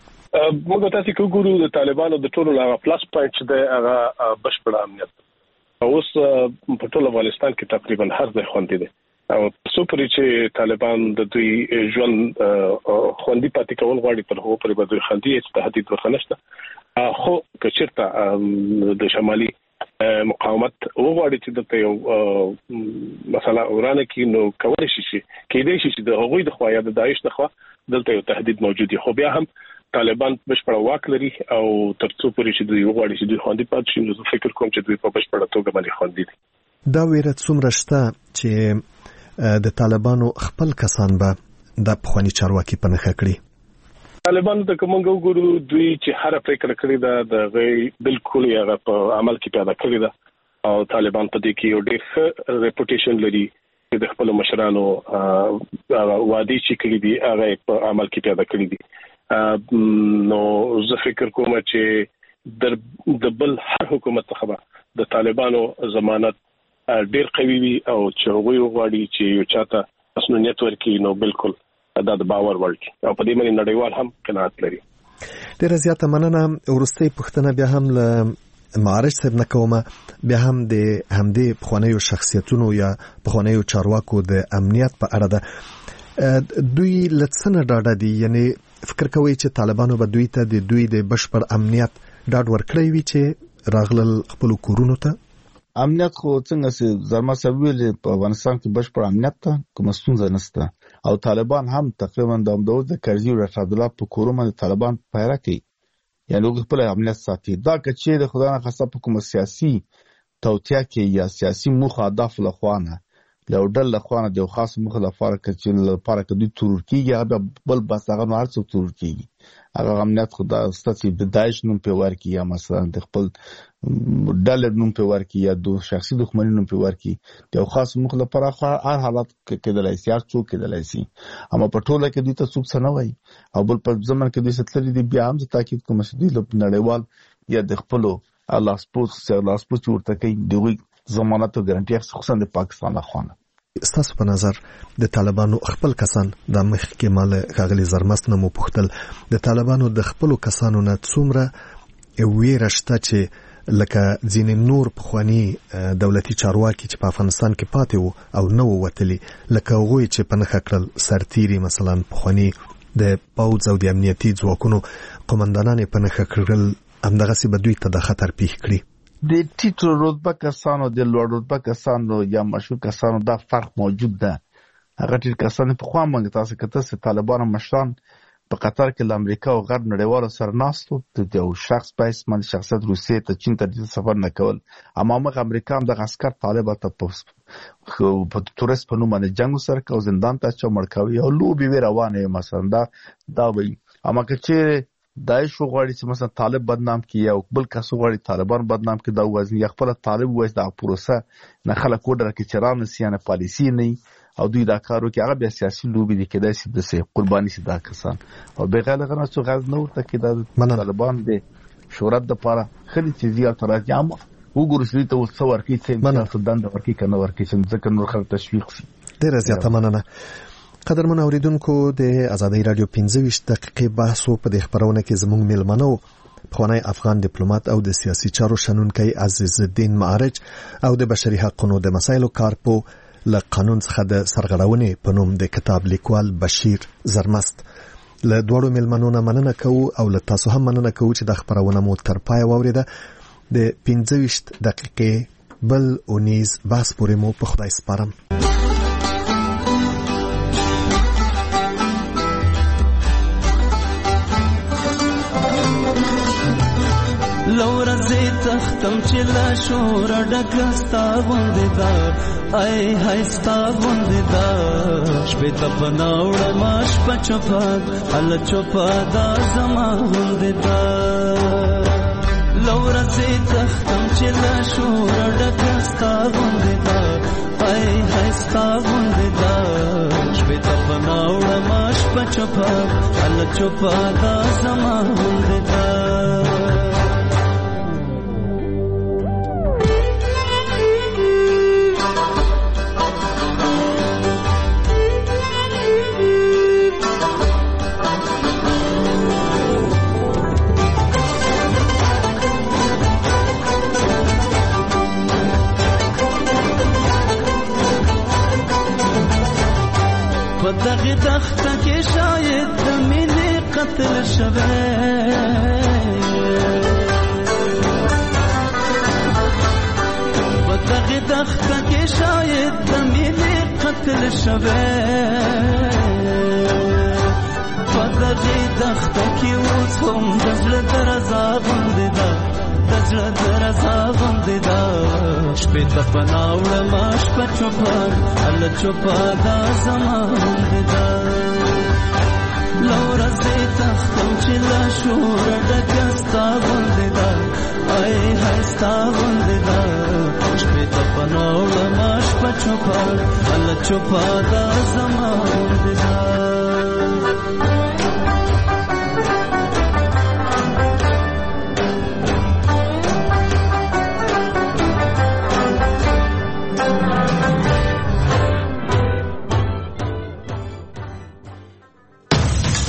موږ تاسو کو ګورو د طالبانو د ټولو هغه پلس پوینټ د هغه بشپړ امنیت اوس په ټول افغانستان کې تقریبا هر ځای خوندې ده او سپری چې طالبان د دوی ژوند خوندې پاتې کول غواړي پر هغه پرې به دوی خوندې چې تهدید ورته نشته. خو کچرته د شمالي مقاومت وغواړي چې دته یو مثلا ورانه کې نو کول شي کېدای شي چې د هغوی د خوا یا د داعش د خوا دلته یو تهدید موجود دی خو بیا هم طالبان بشپړ واک لري او ترڅو پورې چې دوی وغواړي چې دوی خوندي پاتې شي نو فکر کوم چې دوی په بشپړ توګه باندې خوندي دي دا ویره څومره شته چې د طالبانو خپل کسان به د پخوانی چارواکي په نخښه کړي طالبان ته کومه وګورو دوی چې هر فکر کړی دا د غي بالکل هغه په عمل کې پیدا کړی دا او طالبان په دې کې یو ډېر ریپوټیشن لري د خپل مشرانو وادي چې کړی دي هغه په عمل کې پیدا کړی دي نو زه فکر کوم چې د بل هر حکومت څخه د طالبانو ضمانت ډېر قوي وي او چې هغوی وغواړي چې یو چاته مسؤلیت ورکړي نو بالکل دا د باور وړ او په دې باندې نړیوال هم قناعت لري. ډېره زیاته مننه. وروستۍ پوښتنه بیا هم له معارج صاحب نه کومه بیا هم د همدې پخوانیو شخصیتونو یا پخوانیو چارواکو د امنیت په اړه ده. دوی له څه نه ډاډه دي؟ یعنی فکر کوي چې طالبانو به دوی ته د دوی د بشپړ امنیت ډاډ ورکړی وي چې راغلل خپل کورونو ته؟ امنیت خو څنګه چې زرما صاحب ویل په افغانستان کې بشپړ امنیت ته کوم ستونزه نشته او طالبان هم تقریبا د امداد د کرزي او رشاد الله په کورونو د طالبان پیرا کوي یعنی وګ خپل امنیت ساتي. دا کچې د خدای نه خاصه په کوم سیاسي توتیا کې یا سیاسي مخ هدف لخوانه لو ډل لخوانه د خاص مخ لپاره کې لپاره کې د ترور کېږي هغه بل بس هغه نو هرڅو ترور کېږي هغه امنیت خدای ستاسو د داعش نوم په ورکی یا مثلا د خپل ډالر نوم په ورکی یا د شخصي دښمنۍ نوم په ورکی د خاص مخ لپاره هر حالت کې د لایسیار څوک کې د لایسي اما په ټوله کې دوی ته څوک څه نه وای او بل په ځمن کې دوی ستلې دي بیا هم تاکید کوم چې دوی له نړیوال یا د خپل الله سپورت ورته کوي دوی ضمانت او ګارانټي خصوصا د پاکستان لخوا. ستاسو په نظر د طالبانو خپل کسان د مخکې مال غاغلي زرمست نه مو پوښتل د طالبانو د خپل کسانو نه څومره ویره شته چې لکه ځینې نور پخوانی دولتي چارواکي چې په افغانستان کې پاتې وو او نو وتلي لکه هغوی چې په نخښه کړل سرتیري مثلا پخوانی د پوځ او د امنیتي ځواکونو قومندانان په نخښه کړل همدغسې به دوی ته د خطر پیښ کړي. د ټیټو رتبه کسانو د لوړ رتبه کسانو یا مشهور کسانو دا فرق موجود ده. هغه ټیټ کسان په خوا مونږ تاسو کته چې طالبان مشران په قطر کې د امریکا او غرب نړیوالو سره ناستو د یو شخص په اسم شخصیت روسیې ته چین ته سفر نه کول اما موږ امریکا هم د عسكر طالبات په تورست په نوم باندې جنگ سره کو زندان ته چا مړکاوي او لوبي روانه مثلا دا وي اما که داعش غواړي چې مثلا طالب بدنام کړي او بل کس غواړي طالبان بدنام کړي دا وزن یا خپل طالب وایي دا پروسه نه خلک وډر کې چرانه سیانه پالیسی نه او دوی دا کارو کې هغه بیا سیاسي لوبي دي کېدای شي د سه قرباني شي دا کسان او بغیر غنه څو غاز نه ورته کې دا طالبان د شورت د لپاره خلک چې زیات راځي عام وګورئ چې ته وڅ ورکی چې سودان د ورکی کنه ورکی چې ځکه نور خلک تشویق شي. ډیره زیاته مننه. قدرمن اوریدونکو د آزادۍ رادیو 15 دقیقې بحث په دې خبرونه کې زموږ میلمنو پخوانی افغان ډیپلوماټ او د سیاسي چارو شنونکی عزیز الدین معارج او د بشري حقوقو د مسایلو کارپو له قانون څخه د سرغړونې په نوم د کتاب لیکوال بشیر زرمست. له دوړو میلمنو نه مننه کوو او له تاسو هم مننه کوو چې د خبرونه مو تر پای واوریده. د 15 دقیقې بل اونیز بحث پورې مو په خدای سپارم. لورا زی تختم چې لا شور ډکستا غوندې دا ای هاي ستا غوندې دا شپې ته پناوړ ماش پچپا ال چوپا دا زما غوندې دا لورا زی تختم چې لا شور ډکستا غوندې دا ای هاي ستا غوندې دا شپې ته پناوړ ماش پچپا ال چوپا دا زما غوندې دا دغه تخته کې شاید د مینې قتل شوه تل شوه پدغه دخت کې اوس هم د زړه درزا غوندې ده د زړه درزا غوندې ده شپې ته پناه وړم شپه چوپه هله چوپه دا زما غوندې ده له ورځې تختم چې له شوره ډکه ستا غوندې ده ای های ستا غوندې ده شپې ته پناه وړم شپه چوپه هله چوپه دا زما غوندې ده